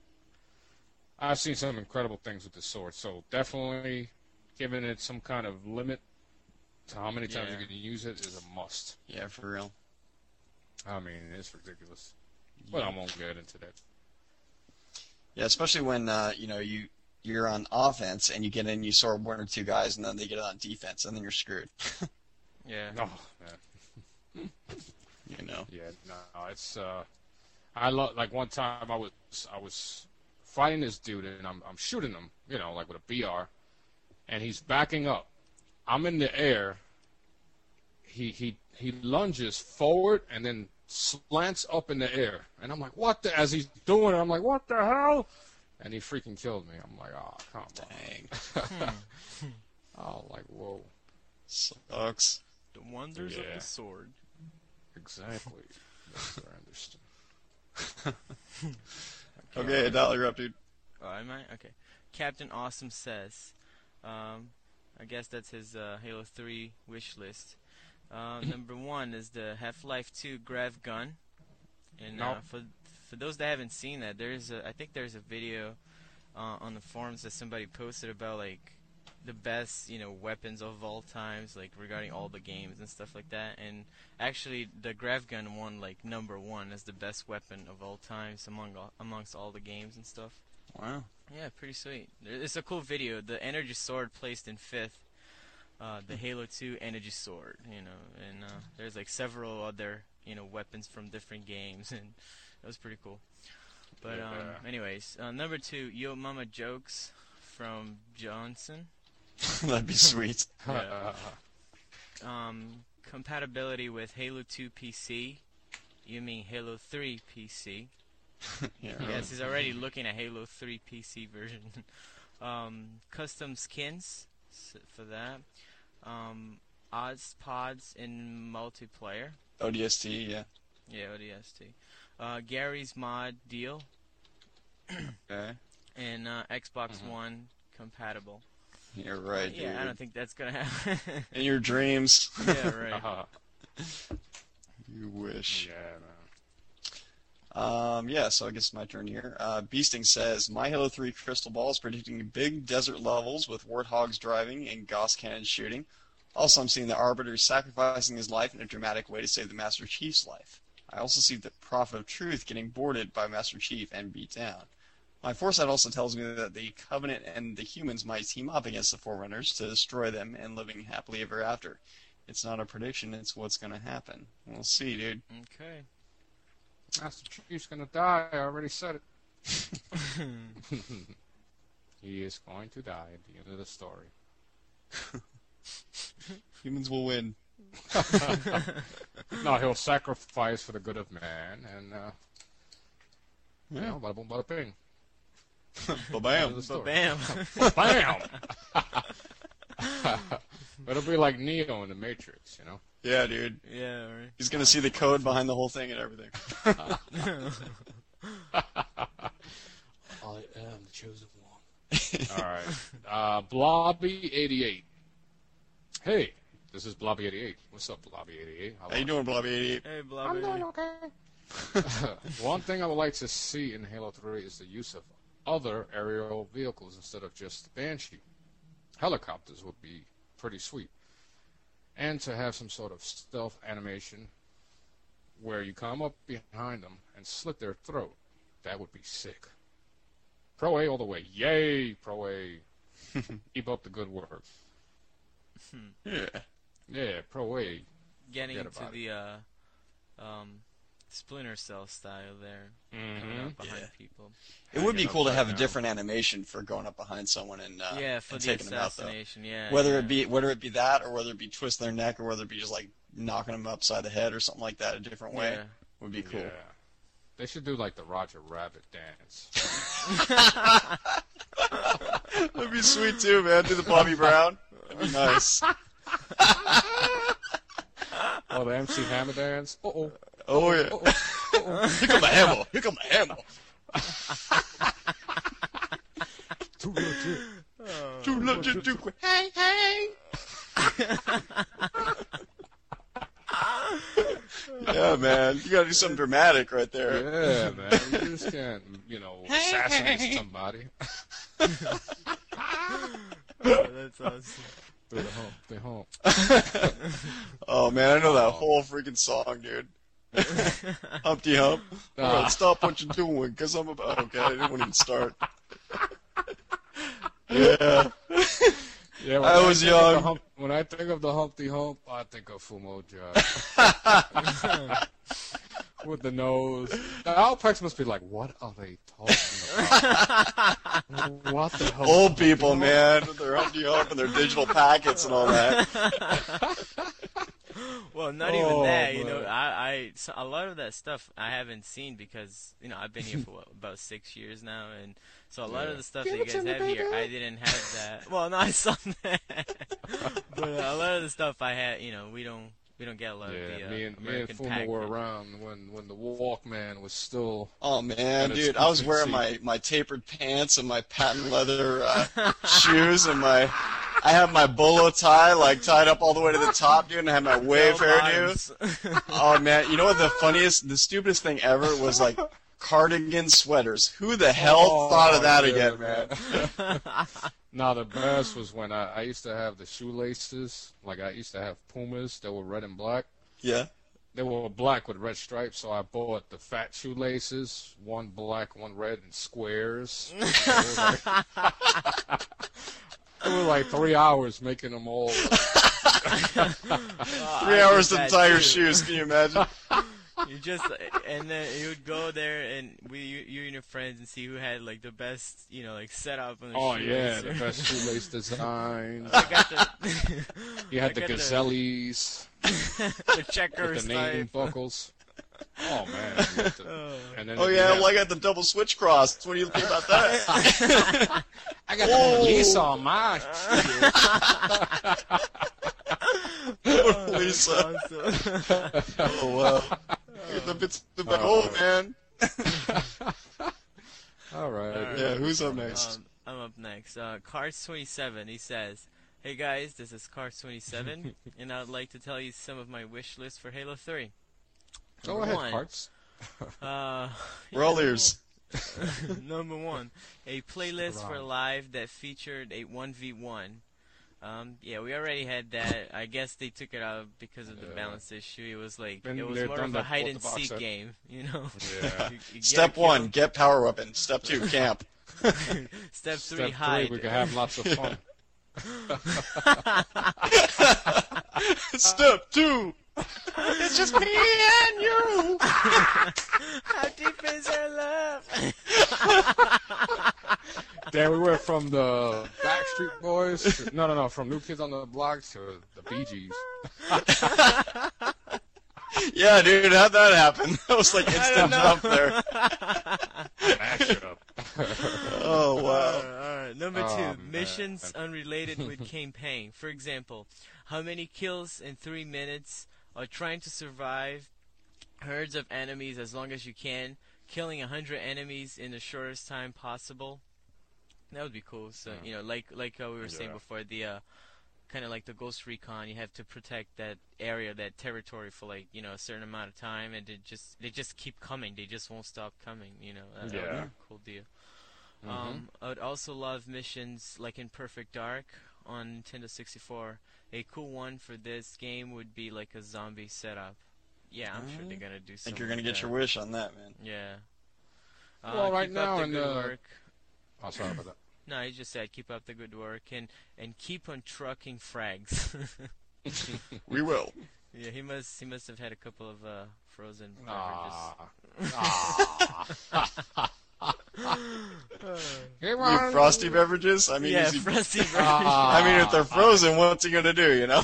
I've seen some incredible things with the sword, so definitely giving it some kind of limit to how many times Yeah. you can use it is a must. Yeah, for real. I mean, it's ridiculous. But I won't get into that. Yeah, especially when uh, you know you you're on offense and you get in, you sword one or two guys, and then they get on defense, and then you're screwed. Yeah. Oh, man. You know. Yeah, no, it's uh, I love like one time I was I was fighting this dude and I'm I'm shooting him, you know, like with a B R, and he's backing up. I'm in the air. He he he lunges forward and then slants up in the air, and I'm like, what the? As he's doing it, I'm like, what the hell? And he freaking killed me. I'm like, oh, come on. Dang. Oh, like whoa. Sucks. The wonders of Yeah. the sword. Exactly. Mister Anderson. Okay, Dollar, you're up, dude. Oh, am I? Okay. Captain Awesome says, um, I guess that's his uh, Halo three wish list. Uh, number one is the Half-Life two Grav gun. And uh, Nope. for for those that haven't seen that, there's a I think there's a video uh, on the forums that somebody posted about like the best, you know, weapons of all times, like regarding all the games and stuff like that. And actually, the Grav gun won like number one as the best weapon of all times among all, amongst all the games and stuff. Wow. Yeah, pretty sweet. It's a cool video. The energy sword placed in fifth. Uh, the Halo two energy sword, you know, and uh, there's like several other, you know, weapons from different games, and it was pretty cool. But um, Yeah. anyways, uh, number two, Yo Mama Jokes from Johnson. That'd be sweet. Yeah. Um, compatibility with Halo two P C. You mean Halo three P C? Yeah. Yes, he's already looking at Halo three P C version. um, custom skins s- for that. Um, odds pods in multiplayer. O D S T, yeah. Yeah, O D S T. Uh, Gary's mod deal. Okay. And uh, Xbox Mm-hmm. One compatible. You're right, dude. Yeah, I don't think that's gonna happen. In your dreams. Yeah, right. Uh-huh. You wish. Yeah, man. Um, yeah, so I guess it's my turn here. Uh, Beasting says, My Halo three Crystal Ball is predicting big desert levels with warthogs driving and Gauss cannon shooting. Also, I'm seeing the Arbiter sacrificing his life in a dramatic way to save the Master Chief's life. I also see the Prophet of Truth getting boarded by Master Chief and beat down. My foresight also tells me that the Covenant and the humans might team up against the Forerunners to destroy them and living happily ever after. It's not a prediction, it's what's going to happen. We'll see, dude. Okay. Master Chief's gonna die. I already said it. He is going to die at the end of the story. Humans will win. No, he'll sacrifice for the good of man, and uh, you know, bada boom, bada bing. Ba-bam. The story. Bam. Bam! It'll be like Neo in the Matrix, you know. Yeah, dude. Yeah, right. He's going to see the code behind the whole thing and everything. I am the chosen one. All right, uh, Blobby eighty-eight. Hey, this is Blobby eighty-eight. What's up, Blobby eighty-eight? How you doing, Blobby eighty-eight? Hey, I'm Blobby. doing okay. One thing I would like to see in Halo three is the use of other aerial vehicles instead of just the Banshee. Helicopters would be pretty sweet. And to have some sort of stealth animation where you come up behind them and slit their throat. That would be sick. Pro A all the way. Yay, Pro A. Keep up the good work. Yeah. Yeah, Pro A. Getting Forget to about the uh, um, Splinter Cell style there. Coming Mm-hmm. up behind Yeah. people. It would be Get cool to upside have a down. different animation for going up behind someone and, uh, yeah, for and the taking them out, though. assassination. Yeah. Whether yeah. it be whether it be that or whether it be twisting their neck or whether it be just like knocking them upside the head or something like that a different way Yeah. would be cool. Yeah. They should do like the Roger Rabbit dance. That'd be sweet too, man. Do the Bobby Brown. That'd be nice. Oh, the M C Hammer dance. Uh-oh. Oh yeah. Uh-oh. Here come the hammer. Here come the hammer. Too legit. Too legit, too quick. Hey, hey. Yeah, man. You gotta do something dramatic right there. Yeah, man. You just can't, you know, assassinate somebody. Oh, that's awesome. Through the hump, the hump. Oh man, I know that Oh. whole freaking song, dude. Humpty Hump. Ah. Alright, stop what you're doing, cause I'm about. Okay, I didn't want to even start. Yeah. Yeah, when I was think of the young. hump- when I think of the Humpty Hump, I think of Fumo Joe. With the nose. The Alpex must be like, what are they talking about? What the hell? Old people, man, with their Humpty Hump and their digital packets and all that. Well, not Oh, even that. You know, man. I, I so a lot of that stuff I haven't seen because you know I've been here for what, about six years now, and so a lot Yeah. of the stuff Give that it you to guys me, have here, baby. I didn't have that. Well, no, I saw that, but uh, a lot of the stuff I had, you know, we don't we don't get a lot Yeah, of the uh, me and me and American Fumo package. were around when when the Walkman was still. Oh man, And it's dude, I was wearing infancy. my, my tapered pants and my patent leather uh, shoes and my I had my bolo tie like tied up all the way to the top, dude, and I had my wave Bell hairdo. bottoms. Oh man, you know what the funniest, the stupidest thing ever was like cardigan sweaters. Who the hell Oh, thought of that yeah, again, man? No, the best was when I, I used to have the shoelaces. Like I used to have Pumas that were red and black. Yeah. They were black with red stripes, so I bought the fat shoelaces, one black, one red, in squares. It was like, it was like three hours making them all. Three hours to that tie your too. shoes. Can you imagine? You just and then you would go there and we you, you and your friends and see who had like the best you know like setup on the Oh shoes. yeah, the best shoelace design. I got the You had I the got the- gazelles the checkers with the name type. buckles. Oh man. you had to- and then Oh you yeah, had- well I got the double switch cross. What do you think about that? I got Oh. the Lisa on my. Lisa. Awesome. Oh, wow. Get the bits of the oh, man. All right. All right. Yeah, who's up next? Um, I'm up next. Uh, Cars twenty-seven, he says, "Hey guys, this is Cars twenty-seven, and I'd like to tell you some of my wish list for Halo three. Go Number ahead, one, Parts. Uh, We're all ears. Number one, a playlist for Wrong. live that featured a one v one. Um, yeah, we already had that. I guess they took it out because of the Yeah. balance issue. It was like Been it was there, more done of a that, hide bought and the box seek set. game, you know. Yeah. You- you get Step a kill. one, get power weapon. Step two, camp. Step three, Step hide. three, we can have lots of fun. Step two. It's just me and you. How deep is our love? Then we went from the Backstreet Boys. To, no, no, no. From New Kids on the Block to the Bee Gees. Yeah, dude, how'd that happen? That was like I instant don't know. jump there. Mashup. Oh, wow. Alright, alright. Number two, Oh, man. missions unrelated with campaign. For example, how many kills in three minutes, or trying to survive herds of enemies as long as you can, killing a hundred enemies in the shortest time possible. That would be cool. So you know, like like uh, we were saying Yeah. before, the uh, kind of like the Ghost Recon, you have to protect that area, that territory for like you know a certain amount of time, and they just they just keep coming. They just won't stop coming. You know, that, that would be Yeah. a cool deal. Mhm. Um, I would also love missions like in Perfect Dark on Nintendo sixty-four. A cool one for this game would be like a zombie setup. Yeah, I'm sure they're gonna do I something. think you're gonna like get your that. wish on that, man. Yeah. Uh, Well, right keep up now the in good the- work. Oh, sorry about that. No, he just said keep up the good work and and keep on trucking frags. We will. Yeah, he must he must have had a couple of uh, frozen beverages. Ah. Ah. Come You on. frosty beverages? I mean, Yeah, is he- frosty beverages. Ah. I mean, if they're frozen, what's he gonna do? You know,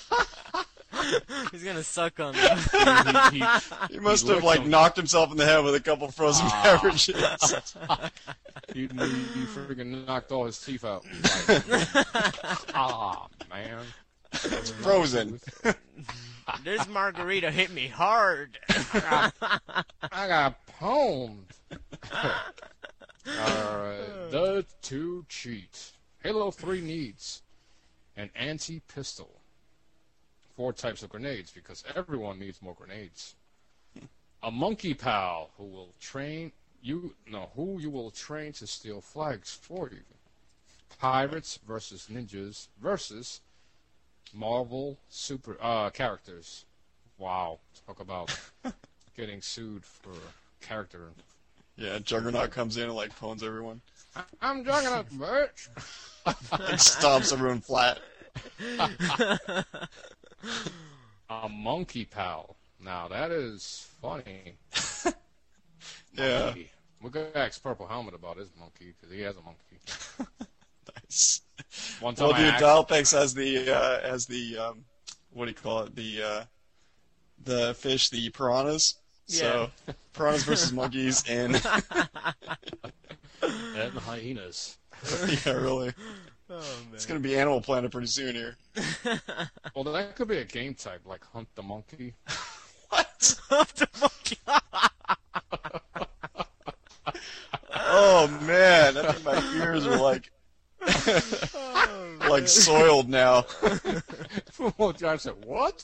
He's gonna suck on them. He- he- he must He have licked like them. knocked himself in the head with a couple frozen Ah. beverages. He, he, he freaking knocked all his teeth out. Like, ah, man. It's frozen. This margarita hit me hard. I got, I got pwned. Alright, the to cheat. Halo three needs an anti-pistol. Four types of grenades, because everyone needs more grenades. A monkey pal who will train you, no, who you will train to steal flags for you. Pirates versus ninjas versus Marvel super uh, characters. Wow, talk about getting sued for character. Yeah, Juggernaut comes in and like phones everyone, I- I'm Juggernaut, bitch. like stomps everyone flat. A monkey pal. Now that is funny. Yeah, Monkey. We're gonna ask Purple Helmet about his monkey because he has a monkey. nice. One time Well, I dude, asked, Dialpex has the uh, has the um, what do you call it? The uh, the fish, the piranhas. So piranhas versus monkeys, and and hyenas. yeah, really, Oh man. it's gonna be Animal Planet pretty soon here. Well, that could be a game type like Hunt the Monkey. What? The monkey. Oh man, I think my ears are like like soiled now. Well, Josh said, "What?"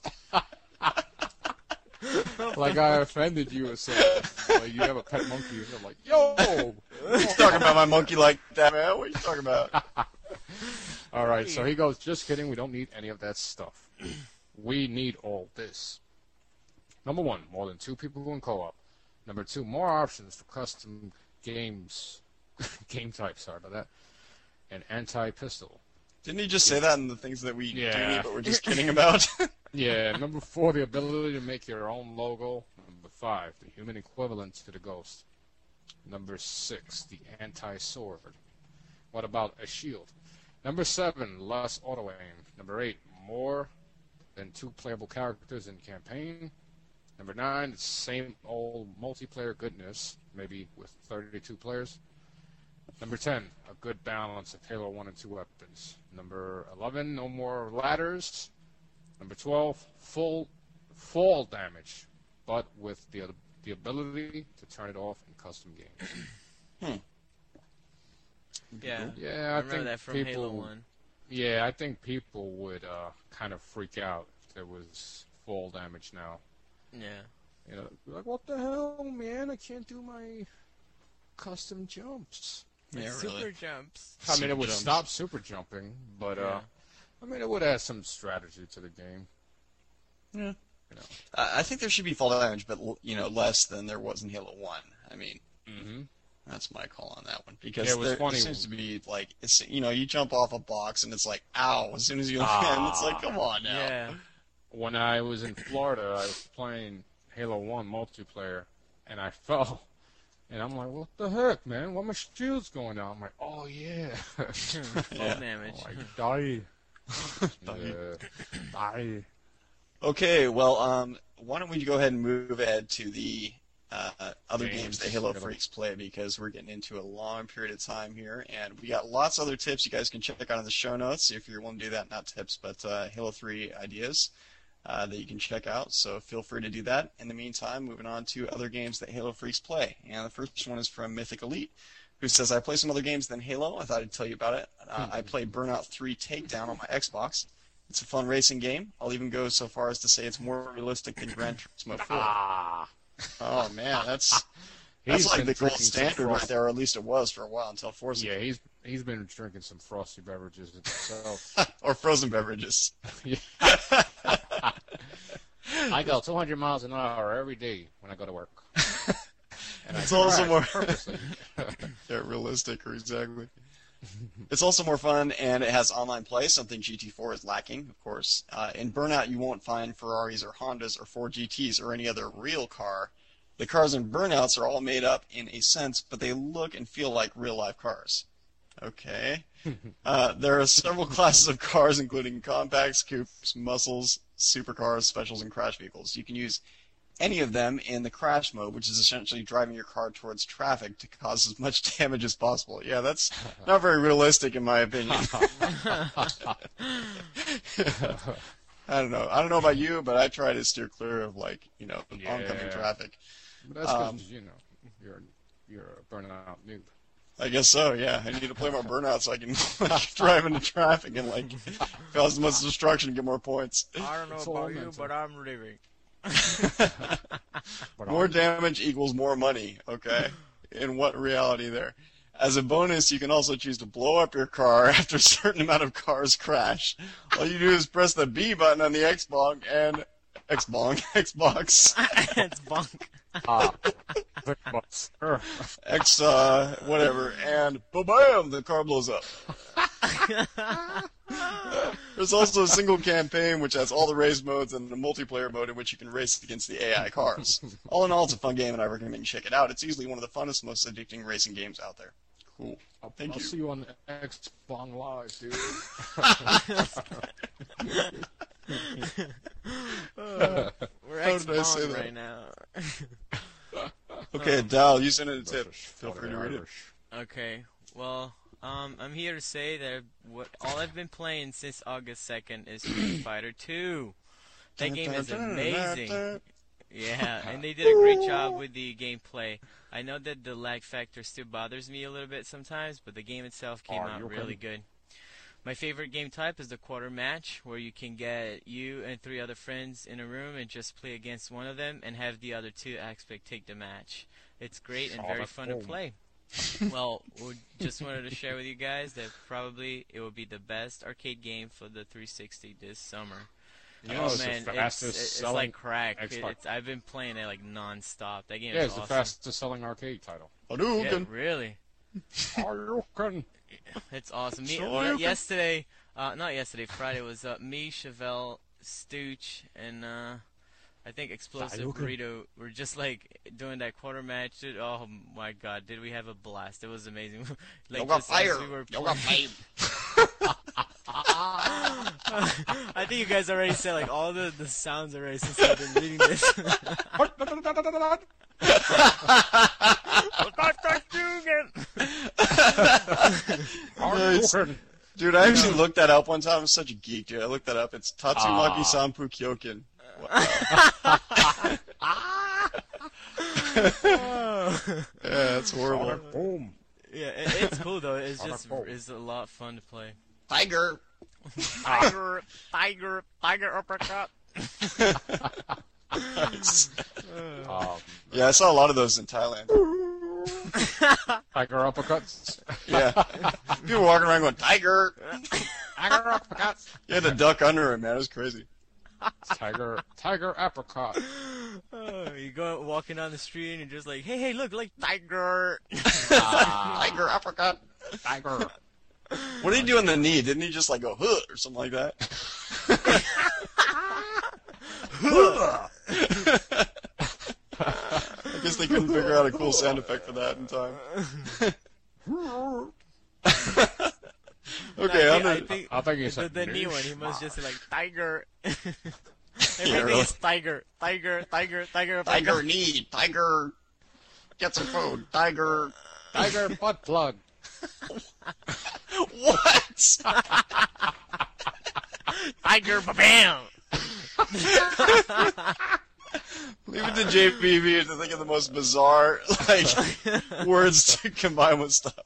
Like I offended you or something. Like you have a pet monkey, and I'm like, "Yo." What you talking about my monkey like that, man? What are you talking about? All right, so he goes, just kidding, we don't need any of that stuff. We need all this. Number one, more than two people in co-op. Number two, more options for custom games, game types, sorry about that. An anti-pistol. Didn't he just say that in the things that we do Yeah. need, but we're just kidding about? Yeah, number four, the ability to make your own logo. Number five, the human equivalent to the ghost. Number six, the anti-sword. What about a shield? Number seven, less auto-aim. Number eight, more than two playable characters in campaign. Number nine, the same old multiplayer goodness, maybe with thirty-two players. Number ten, a good balance of Halo one and two weapons. Number eleven, no more ladders. Number twelve, full fall damage, but with the the ability to turn it off in custom games. Hmm. Yeah. Yeah, I I, remember think that from people, Halo one. Yeah, I think people would uh, kind of freak out if there was fall damage now. Yeah. You know, like, what the hell, man? I can't do my custom jumps. Yeah, Super really. jumps. I mean, Super it would jumps. stop super jumping, but uh, Yeah. I mean, it would add some strategy to the game. Yeah. You know. I I think there should be fall damage, but you know, less than there was in Halo One. I mean, Mm-hmm. that's my call on that one because Yeah, it was there, funny there seems to be like it's you know you jump off a box and it's like ow as soon as you land. It's like come on now. Yeah. When I was in Florida, I was playing Halo One multiplayer, and I fell. And I'm like, what the heck, man? Why my shield's going down? I'm like, oh, yeah. Fall Yeah. damage. Oh, I die. yeah. Die. Okay, well, um, why don't we go ahead and move ahead to the uh, other Games. games that Halo Halo. Freaks play because we're getting into a long period of time here, and we got lots of other tips you guys can check out in the show notes if you're willing to do that. Not tips, but uh, Halo three ideas uh, that you can check out. So feel free to do that. In the meantime, moving on to other games that Halo Freaks play, and the first one is from Mythic Elite, who says, "I play some other games than Halo. I thought I'd tell you about it. Uh, I play Burnout three Takedown on my Xbox. It's a fun racing game. I'll even go so far as to say it's more realistic than Gran Turismo four. Ah. Oh man, that's He's that's like been the gold drinking some standard right Frost- there, or at least it was for a while until Forza Yeah, he's he's been drinking some frosty beverages himself. or frozen beverages. Yeah. I go two hundred miles an hour every day when I go to work. And It's I also crash more- purposely. Yeah, realistic, or exactly. It's also more fun, and it has online play, something G T four is lacking, of course. Uh, in Burnout, you won't find Ferraris or Hondas or Ford G Ts or any other real car. The cars in Burnouts are all made up in a sense, but they look and feel like real-life cars. Okay. Uh, there are several classes of cars, including compacts, coupes, muscles, supercars, specials, and crash vehicles. You can use any of them in the crash mode, which is essentially driving your car towards traffic to cause as much damage as possible. Yeah, that's not very realistic in my opinion. I don't know. I don't know about you, but I try to steer clear of like, you know, Yeah. oncoming traffic. But that's because, Um, you know, you're, you're a burnout noob. I guess so, yeah. I need to play more Burnout so I can like, drive into traffic and like cause as much destruction and get more points. I don't know It's all about you, mental. but I'm living. But More I'm- damage equals more money, okay? In what reality there? As a bonus, you can also choose to blow up your car after a certain amount of cars crash. All you do is press the B button on the Xbox and Xbox, Xbox, It's bunk. Ah, but- but- er, X, uh, whatever, and ba-bam, the car blows up. There's also a single campaign which has all the race modes and a multiplayer mode in which you can race against the A I cars. All in all, it's a fun game, and I recommend you check it out. It's easily one of the funnest, most addicting racing games out there. Cool. I'll, Thank I'll you. see you on the Xbox Live, dude. We're How did I say X-Bong that? right now. Okay, Dal, you sent in a tip. British, Feel free to fucking read it. Irish. Okay, well, um, I'm here to say that what all I've been playing since August second is Street Fighter two. That game is amazing. Yeah, and they did a great job with the gameplay. I know that the lag factor still bothers me a little bit sometimes, but the game itself came Are out you okay? really good. My favorite game type is the quarter match, where you can get you and three other friends in a room and just play against one of them and have the other two aspect take the match. It's great and Oh, very that's fun cool. to play. Well, we just wanted to share with you guys that probably it will be the best arcade game for the three sixty this summer. You know, Oh it's man, the it's, fastest it's selling like crack. It- Xbox. It's, I've been playing it like non-stop. That game Yeah, is it's the awesome. fastest selling arcade title. Yeah, Hadouken. really. Hadouken. It's awesome. Me, Sure uh, you can. yesterday, uh, not yesterday, Friday was uh, me, Chevelle, Stooch, and uh, I think Explosive Hadouken. Burrito were just like doing that quarter match. Dude, oh my god, did we have a blast? It was amazing. like You got just as fire. we were You got playing- fire. I think you guys already said like all the, the sounds already since I've been reading this. Nice. Hadouken. Dude, I actually looked that up one time. I'm such a geek, dude. I looked that up. It's Tatsumaki Ah. Sanpu Kyokin. Yeah, it's horrible. Boom. Yeah, it, it's cool though. It's just it's a lot fun to play. Tiger. Tiger, tiger, tiger uppercut. Nice. Um, Yeah, I saw a lot of those in Thailand. tiger uppercuts. Yeah. People walking around going, Tiger. Tiger uppercuts. You had to duck under him, man. It was crazy. Tiger, tiger apricot. Oh, you go walking down the street and you're just like, hey, hey, look, like tiger. Tiger uppercut. Tiger. What did he do in the knee? Didn't he just like go, huh, or something like that? I guess they couldn't figure out a cool sound effect for that in time. Okay, I I'm think, I gonna, think I think he the, said the new one, he must just say like tiger. Yeah, Everything really. is tiger, tiger, tiger, tiger, Tiger knee, Tiger get some food, Tiger. Tiger butt plug. What? tiger, bam. Leave it to J B V to think of the most bizarre like words to combine with stuff.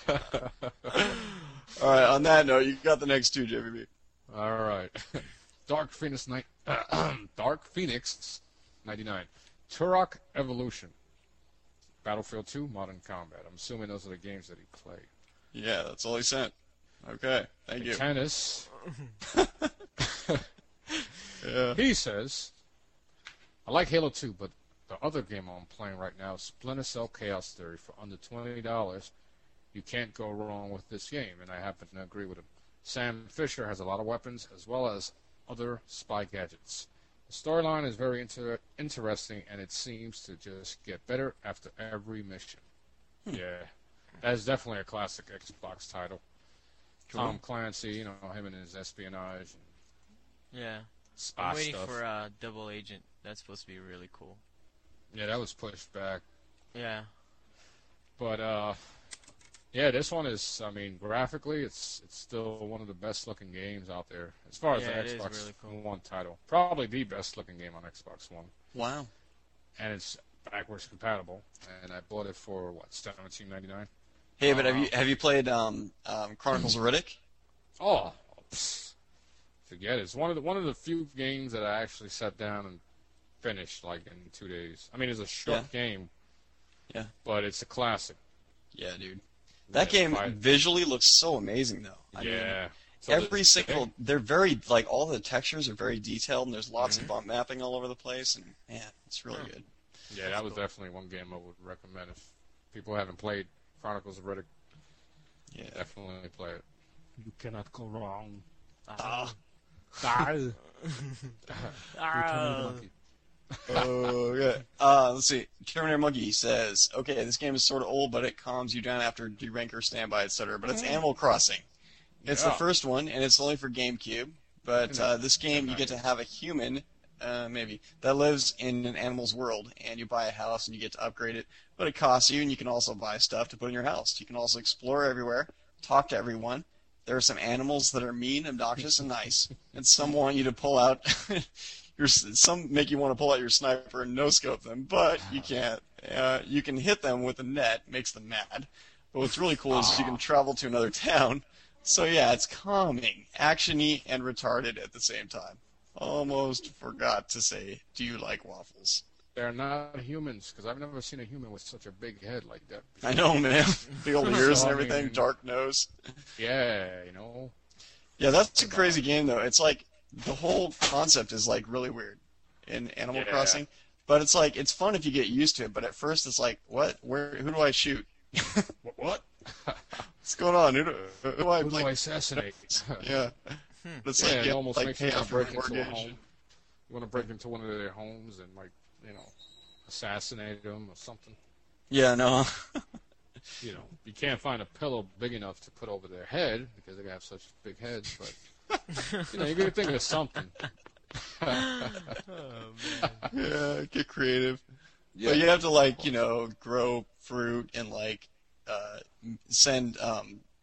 All right. On that note, you got the next two, J B V. All right. Dark Phoenix night. Dark Phoenix, ninety-nine. Turok Evolution. Battlefield two, Modern Combat. I'm assuming those are the games that he played. Yeah, that's all he sent. Okay, thank you. Tennis. Yeah. He says, I like Halo two, but the other game I'm playing right now is Splinter Cell Chaos Theory for under twenty dollars. You can't go wrong with this game, and I happen to agree with him. Sam Fisher has a lot of weapons as well as other spy gadgets. The storyline is very inter- interesting, and it seems to just get better after every mission. Yeah, that's definitely a classic Xbox title. Cool. Tom Clancy, you know, him and his espionage and Yeah, spy I'm waiting stuff. for uh, Double Agent. That's supposed to be really cool. Yeah, that was pushed back. Yeah. But uh, yeah, this one is. I mean, graphically, it's it's still one of the best looking games out there as far as Yeah, it the is Xbox really cool. One title. Probably the best looking game on Xbox One, Wow. and it's backwards compatible. And I bought it for what, seventeen ninety nine. Hey, but have you have you played um, um, Chronicles of Riddick? Oh, pfft, forget it. It's one of the one of the few games that I actually sat down and finished like in two days. I mean, it's a short Yeah. game. Yeah. But it's a classic. Yeah, dude. That Yeah, game I- visually looks so amazing, though. I mean, yeah. So every the- single, they're very, like, all the textures are very detailed, and there's lots Mhm. of bump mapping all over the place, and, man, it's really good. Yeah, that was definitely one game I would recommend if people haven't played Chronicles of Riddick. Yeah. Definitely play it. You cannot go wrong. Ah. Die. Ah. Oh, yeah. Uh, let's see. Terminator Monkey says, okay, this game is sort of old, but it calms you down after deranker, standby, et cetera. But it's Animal Crossing. It's the Yeah. first one, and it's only for GameCube. But uh, this game, you get to have a human, uh, maybe, that lives in an animal's world, and you buy a house, and you get to upgrade it. But it costs you, and you can also buy stuff to put in your house. You can also explore everywhere, talk to everyone. There are some animals that are mean, obnoxious, and nice, and some want you to pull out. your Some make you want to pull out your sniper and no scope them, but you can't. Uh, you can hit them with a net, makes them mad. But what's really cool is you can travel to another town. So yeah, it's calming, actiony, and retarded at the same time. Almost forgot to say, do you like waffles? They're not humans, because I've never seen a human with such a big head like that. I know, man. Big old ears and I everything, mean- dark nose. Yeah, you know. Yeah, that's a crazy game, though. It's like, the whole concept is, like, really weird in Animal Yeah. Crossing. But it's like, it's fun if you get used to it, but at first it's like, what? Where? Who do I shoot? What? what? What's going on? Who do, who do I, Who do I like, assassinate? yeah. But it's Yeah, like, it get, almost like, makes pay you want off to your break into a mortgage. home. You want to break into one of their homes and, like, you know, assassinate them or something. Yeah, no. You know, you can't find a pillow big enough to put over their head because they have such big heads, but, you know, you got to think of something. Oh, man. Yeah, get creative. Yeah. But you have to, like, you know, grow fruit and, like, uh, send um,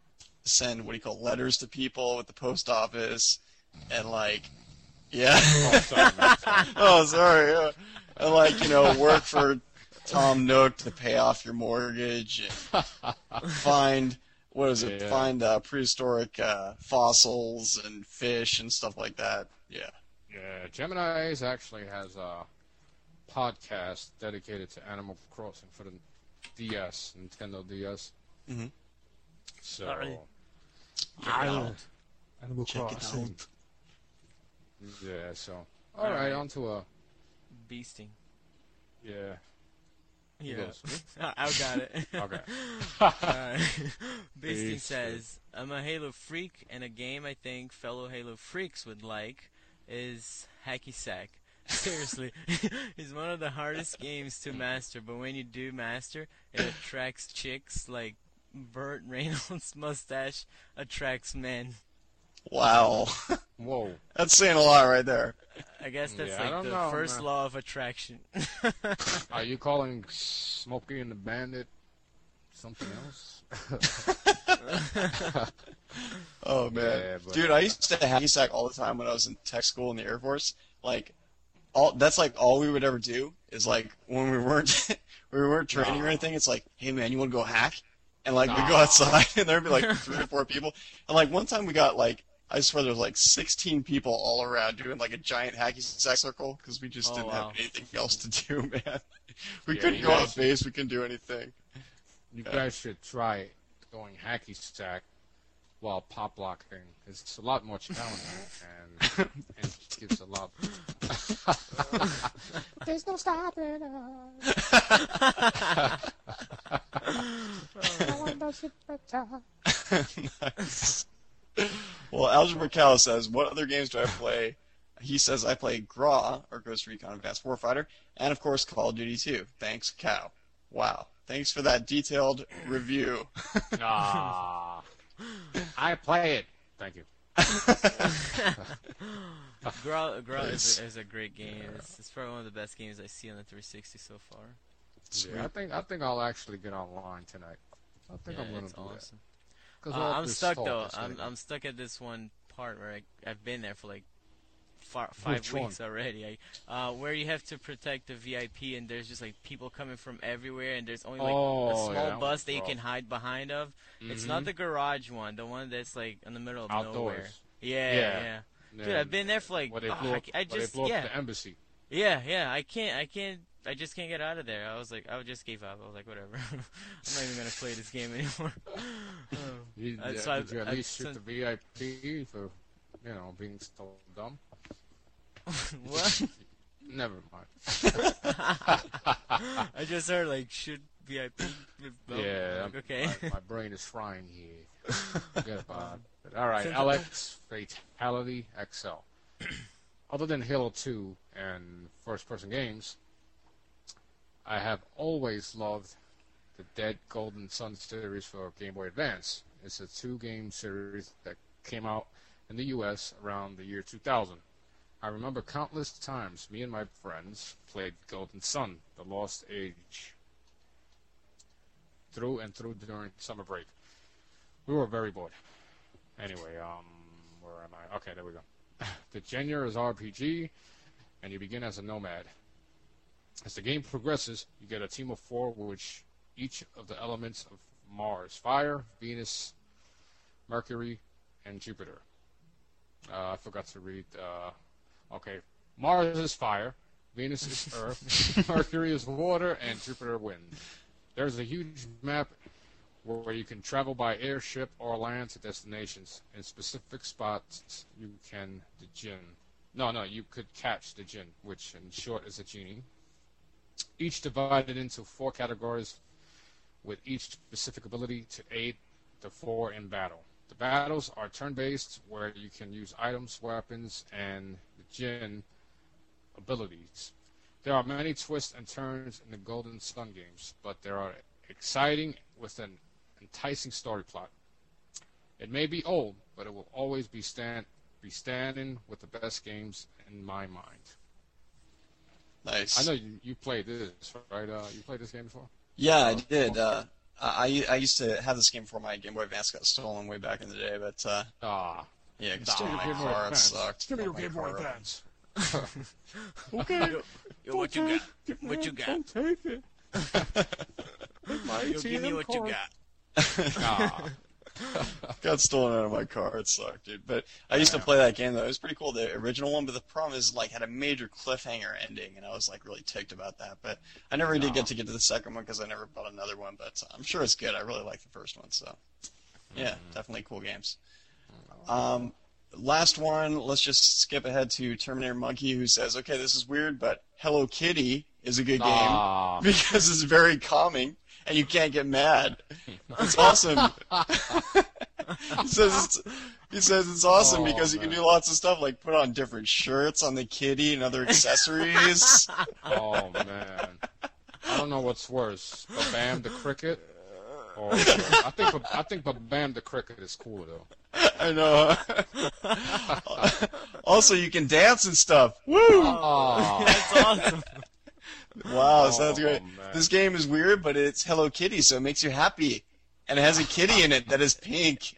send what do you call letters to people with the post office, and like, yeah. Oh, sorry, man. Sorry. oh, sorry. Yeah. And like, you know, work for Tom Nook to pay off your mortgage, and find what is it? Yeah. Find uh, prehistoric uh, fossils and fish and stuff like that. Yeah. Yeah, Gemini Ace actually has a podcast dedicated to Animal Crossing for the D S, Nintendo D S. Mhm. So, Alright. Yeah. Animal Check it Crossing. out. yeah, so. Alright, Alright. on to a. Beasting. Yeah. Who Yeah. goes? Me? I I got it. Okay. Alright. Beasting Beasting. says, I'm a Halo freak, and a game I think fellow Halo freaks would like is Hacky Sack. Seriously, it's one of the hardest games to master, but when you do master, it attracts chicks like Burt Reynolds' mustache attracts men. Wow. Whoa. That's saying a lot right there. I guess that's Yeah, I like don't the know, first man. law of attraction. Are you calling Smokey and the Bandit something else? Oh man, Yeah, but- dude, I used to hacky sack all the time when I was in tech school in the Air Force. Like, all that's like all we would ever do is like when we weren't we weren't training or Nah. anything. It's like, hey man, you want to go hack? And like we go Nah. outside and there'd be like three or four people. And like one time we got like I swear there was like sixteen people all around doing like a giant hacky sack circle because we just Oh, didn't wow. have anything else to do, man. We Yeah, couldn't you go on guys- base. We couldn't do anything. You guys should try going hacky sack while pop locking. It's a lot more challenging and, and it gives a lot. There's no stopping us. No one does it better. Nice. Well, Algebra Cal says, what other games do I play? He says I play G R A, or Ghost Recon Advanced Warfighter, and of course Call of Duty two. Thanks, Cow. Wow. Thanks for that detailed review. Ah, I play it. Thank you. Gra Gra is, a, is a great game. It's, it's probably one of the best games I see on the three sixty so far. Yeah, I think I think I'll actually get online tonight. I think Yeah, I'm gonna it's do awesome. that. 'Cause Uh, all I'm this stuck talk though. is I'm getting- I'm stuck at this one part where I I've been there for like far, five Which one? weeks already. I, uh, where you have to protect the V I P and there's just like people coming from everywhere and there's only like Oh, a yeah, small that bus one's that you rough. can hide behind of. It's not Mhm. the garage one, the one that's like in the middle of nowhere. Outdoors. Yeah, Yeah. yeah. Dude, Yeah, I've been there for like where they oh, blew I, up, ca- I where they just blew up yeah. the embassy. Yeah, yeah, I can't, I can't, I just can't get out of there. I was like, I just gave up. I was like, whatever. I'm not even gonna play this game anymore. Oh. You, Uh, yeah, so did you at I've- least I've shoot the V I P for, you know, being so dumb? What? Never mind. I just heard like should V I P. yeah, Like, okay. my, my brain is frying here. Forget about it. All right, Since- Alex Fatality X L. Other than Halo two and first-person games, I have always loved the Dead Golden Sun series for Game Boy Advance. It's a two-game series that came out in the U S around the year two thousand. I remember countless times me and my friends played Golden Sun, The Lost Age, through and through during summer break. We were very bored. Anyway, um, where am I? Okay, there we go. The genre is R P G, and you begin as a nomad. As the game progresses, you get a team of four, which each of the elements of Mars: fire, Venus, Mercury, and Jupiter. Uh, I forgot to read. Uh, okay, Mars is fire, Venus is earth, Mercury is water, and Jupiter wind. There's a huge map where you can travel by airship or land to destinations. In specific spots, you can the Jinn. No, no, you could catch the Jinn, which in short is a genie. Each divided into four categories, with each specific ability to aid the four in battle. The battles are turn-based, where you can use items, weapons, and the Jinn abilities. There are many twists and turns in the Golden Sun games, but they are exciting with an enticing story plot. It may be old, but it will always be stand be standing with the best games in my mind. Nice. I know you, you played this, right? Uh, you played this game before? Yeah, I did. Uh, I I used to have this game before my Game Boy Advance got stolen way back in the day, but uh, Ah. yeah, it Nah. stole my Give me your car. It Advance. sucked. Give me your Fucked Game my Boy car up. Advance. Okay. Yo, what you got? What you got? Don't take it. My Yo, give me A T M what you card. got. Ah. Got stolen out of my car. It sucked, dude. But I used to play that game though. It was pretty cool, the original one. But the problem is, like, had a major cliffhanger ending, and I was like really ticked about that. But I never did get to get to the second one because I never bought another one. But I'm sure it's good. I really like the first one. So yeah, definitely cool games. Um, last one. Let's just skip ahead to Terminator Monkey, who says, "Okay, this is weird, but Hello Kitty is a good game Ah. because it's very calming." And you can't get mad. It's awesome. he says it's, he says it's awesome Oh, because you can man. do lots of stuff like put on different shirts on the kitty and other accessories. Oh man. I don't know what's worse, Bam the Cricket, or I think I think Bam the Cricket is cooler though. I know. huh? Also, you can dance and stuff. Woo! Oh, That's awesome. Wow, sounds Oh, great. man. This game is weird, but it's Hello Kitty, so it makes you happy. And it has a kitty in it that is pink.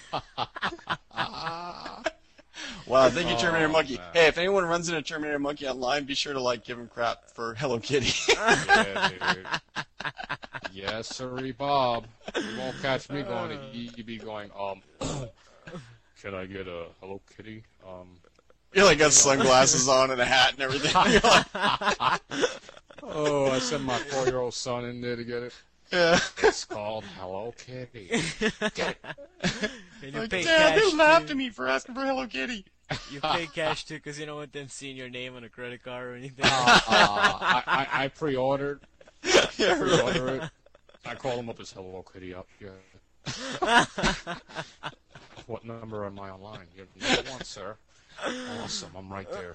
Wow, thank you, Terminator Oh, Monkey. man. Hey, if anyone runs into Terminator Monkey online, be sure to like give him crap for Hello Kitty. yeah, dude. Yes, sirree, Bob. You won't catch me going to E B going, um, can I get a Hello Kitty? Um, You like got sunglasses on and a hat and everything. You're like, oh, I sent my four-year-old son in there to get it. yeah. It's called Hello Kitty. Get it. And you Like, pay Dad, cash they laughed too. at me for asking for Hello Kitty. You pay cash too, because you don't want them seeing your name on a credit card or anything. Uh, I, I, I pre-ordered. Yeah, really. Pre-order it. I called him up as Hello Kitty up. Yeah. What number am I online? You're number one, sir. Awesome, I'm right there.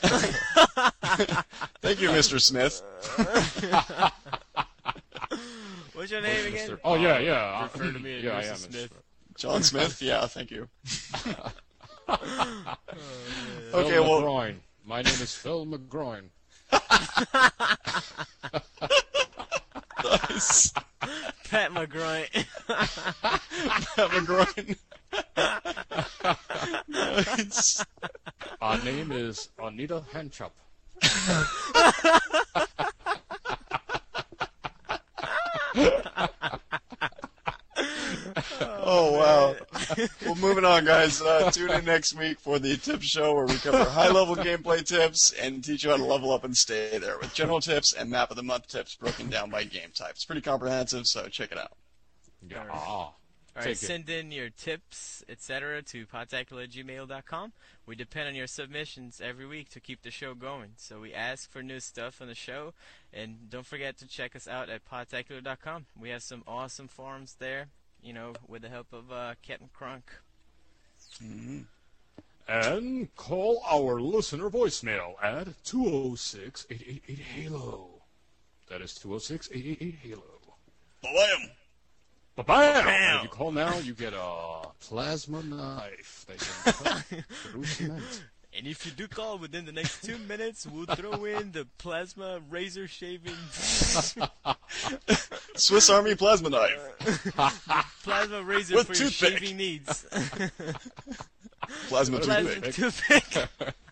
Thank you, Mister Smith. What's your name again? Mister Oh yeah, yeah. Refer to me as yeah, I Mister am. Smith. John Smith? Yeah, thank you. Phil Okay, well, McGroin. My name is Phil McGroin. nice. Pat McGroin. Pat McGroin. Nice. Our name is Anita Henchup. Oh, wow. Well, moving on, guys. Uh, tune in next week for the Tip Show where we cover high-level gameplay tips and teach you how to level up and stay there with general tips and map of the month tips broken down by game type. It's pretty comprehensive, so check it out. Yeah. Alright. Ah, All right, take it. send in your tips, et cetera to podtacular at gmail dot com. We depend on your submissions every week to keep the show going. So we ask for new stuff on the show, and don't forget to check us out at podtacular dot com. We have some awesome forums there, you know, with the help of uh, Captain Crunk. Mm-hmm. And call our listener voicemail at two oh six, eight eight eight, HALO. That is two oh six, eight eight eight, HALO. Bam! Ba-bam! Bam! And if you call now, you get a plasma knife that can cut through cement. And if you do call within the next two minutes, we'll throw in the plasma razor shaving, Swiss Army plasma knife. plasma razor With for your toothpick. shaving needs. Plasma Plasma toothpick. toothpick.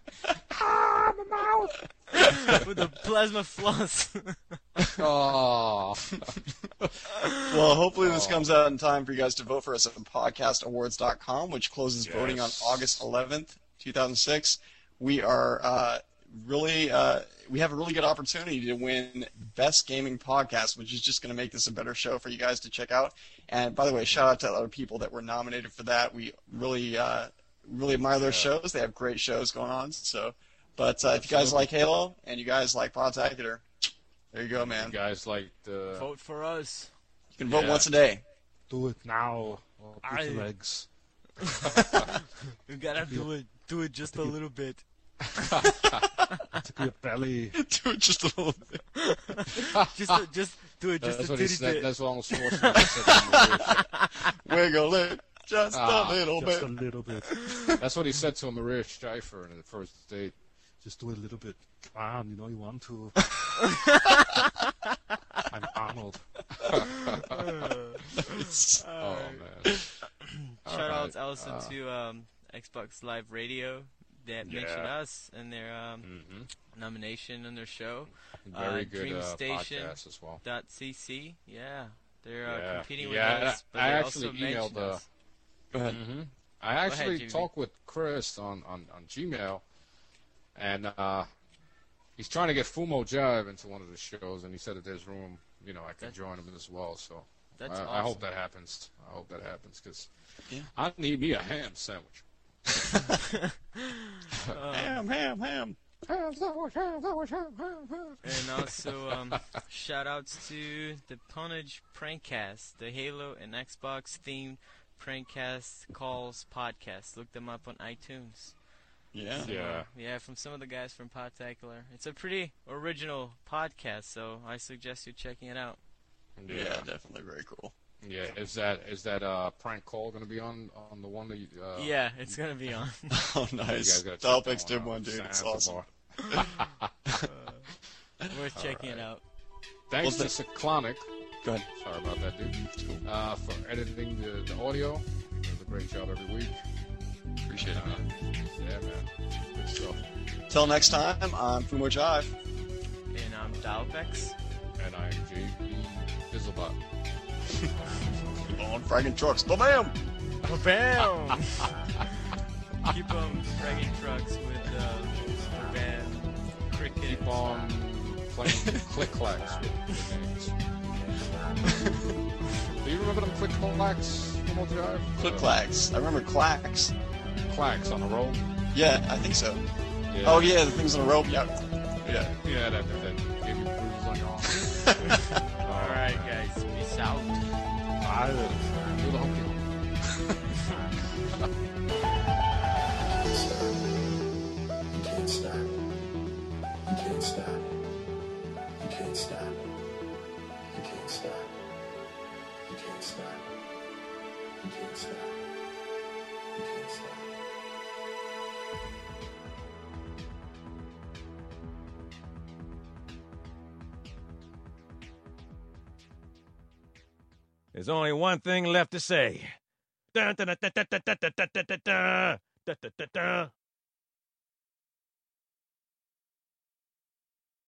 With the plasma floss. Oh. Well, hopefully this comes out in time for you guys to vote for us at podcast awards dot com, which closes voting on Yes. August eleventh, two thousand six. We are uh, really, uh, we have a really good opportunity to win Best Gaming Podcast, which is just going to make this a better show for you guys to check out. And by the way, shout out to other people that were nominated for that. We really, uh, really admire their shows. They have great shows going on. So, but uh, if you guys like Halo and you guys like Podtacular, there you go, man. You guys like the... Vote for us. You can vote Yeah. once a day. Do it now. Or put I- your legs. You gotta do it. Do it just a little bit. To your belly. Do it just a little bit. Just, a, just do it just That's a what he titty said. bit. That's what Arnold Schwarzenegger said to Maria. Wiggle it just Ah, a little Just bit. a little bit. That's what he said to Maria Schaefer in the first date. just do it a little bit. Come you know you want to. I'm Arnold. Nice. Oh man. Shout All outs right, also uh, to um, Xbox Live Radio that Yeah. mentioned us and their um, Mhm. nomination on their show. Very Uh, good Dream uh, Station. podcast as well. Dot .cc, yeah, they're uh, Yeah. competing Yeah, with us, but I they actually also mentioned emailed, uh, us. Go ahead. hmm I actually Jimmy. talked with Chris on, on, on Gmail, and uh, he's trying to get Fumo Jive into one of the shows, and he said that there's room, you know, I could That- join him as well. So That's I, awesome. I hope that happens. I hope that happens because Yeah. I need me a ham sandwich. ham, ham, ham. Ham sandwich, ham sandwich, ham, ham, ham. And also, um, shout outs to the Ponage Prankcast, the Halo and Xbox themed Prankcast calls podcast. Look them up on iTunes. Yeah. Yeah. Yeah, from some of the guys from Podtacular. It's a pretty original podcast, so I suggest you checking it out. Yeah, definitely very cool. Yeah, is that is that uh, prank call going to be on on the one that you? Uh, Yeah, it's gonna be on. Oh, you nice. guys gotta check that Dalpix did out. one, dude. It's Sample awesome. bar. Worth checking it out. Thanks Well, to Cyclonic. Go ahead. Sorry about that, dude. Uh, for editing the, the audio. He does a great job every week. Appreciate it, man. Yeah, man. Good stuff. Till next time, I'm Fumo Jive. And I'm Dalpex. And I am J P Fizzlebot. On fragging trucks. Bam! Bam! Keep on fragging trucks with uh, the band Cricket. Keep on playing click clacks with, with names. Do you remember them click clacks from Old Drive? Click Uh, clacks. I remember clacks. Clacks on the road. Yeah, I think so. Yeah. Oh, yeah, the things on the rope. Yeah. Yeah. Yeah, that, that gave you bruises on your arm. Alright, guys, peace out. I do the Humpty Hump. You can't stop. You can't stop. You can't stop. You can't stop. You can't stop. You can't stop. You can't stop. There's only one thing left to say. Dun, dun, dun, dun, dun, dun, dun, dun, dun, dun, dun, dun, dun, dun, dun.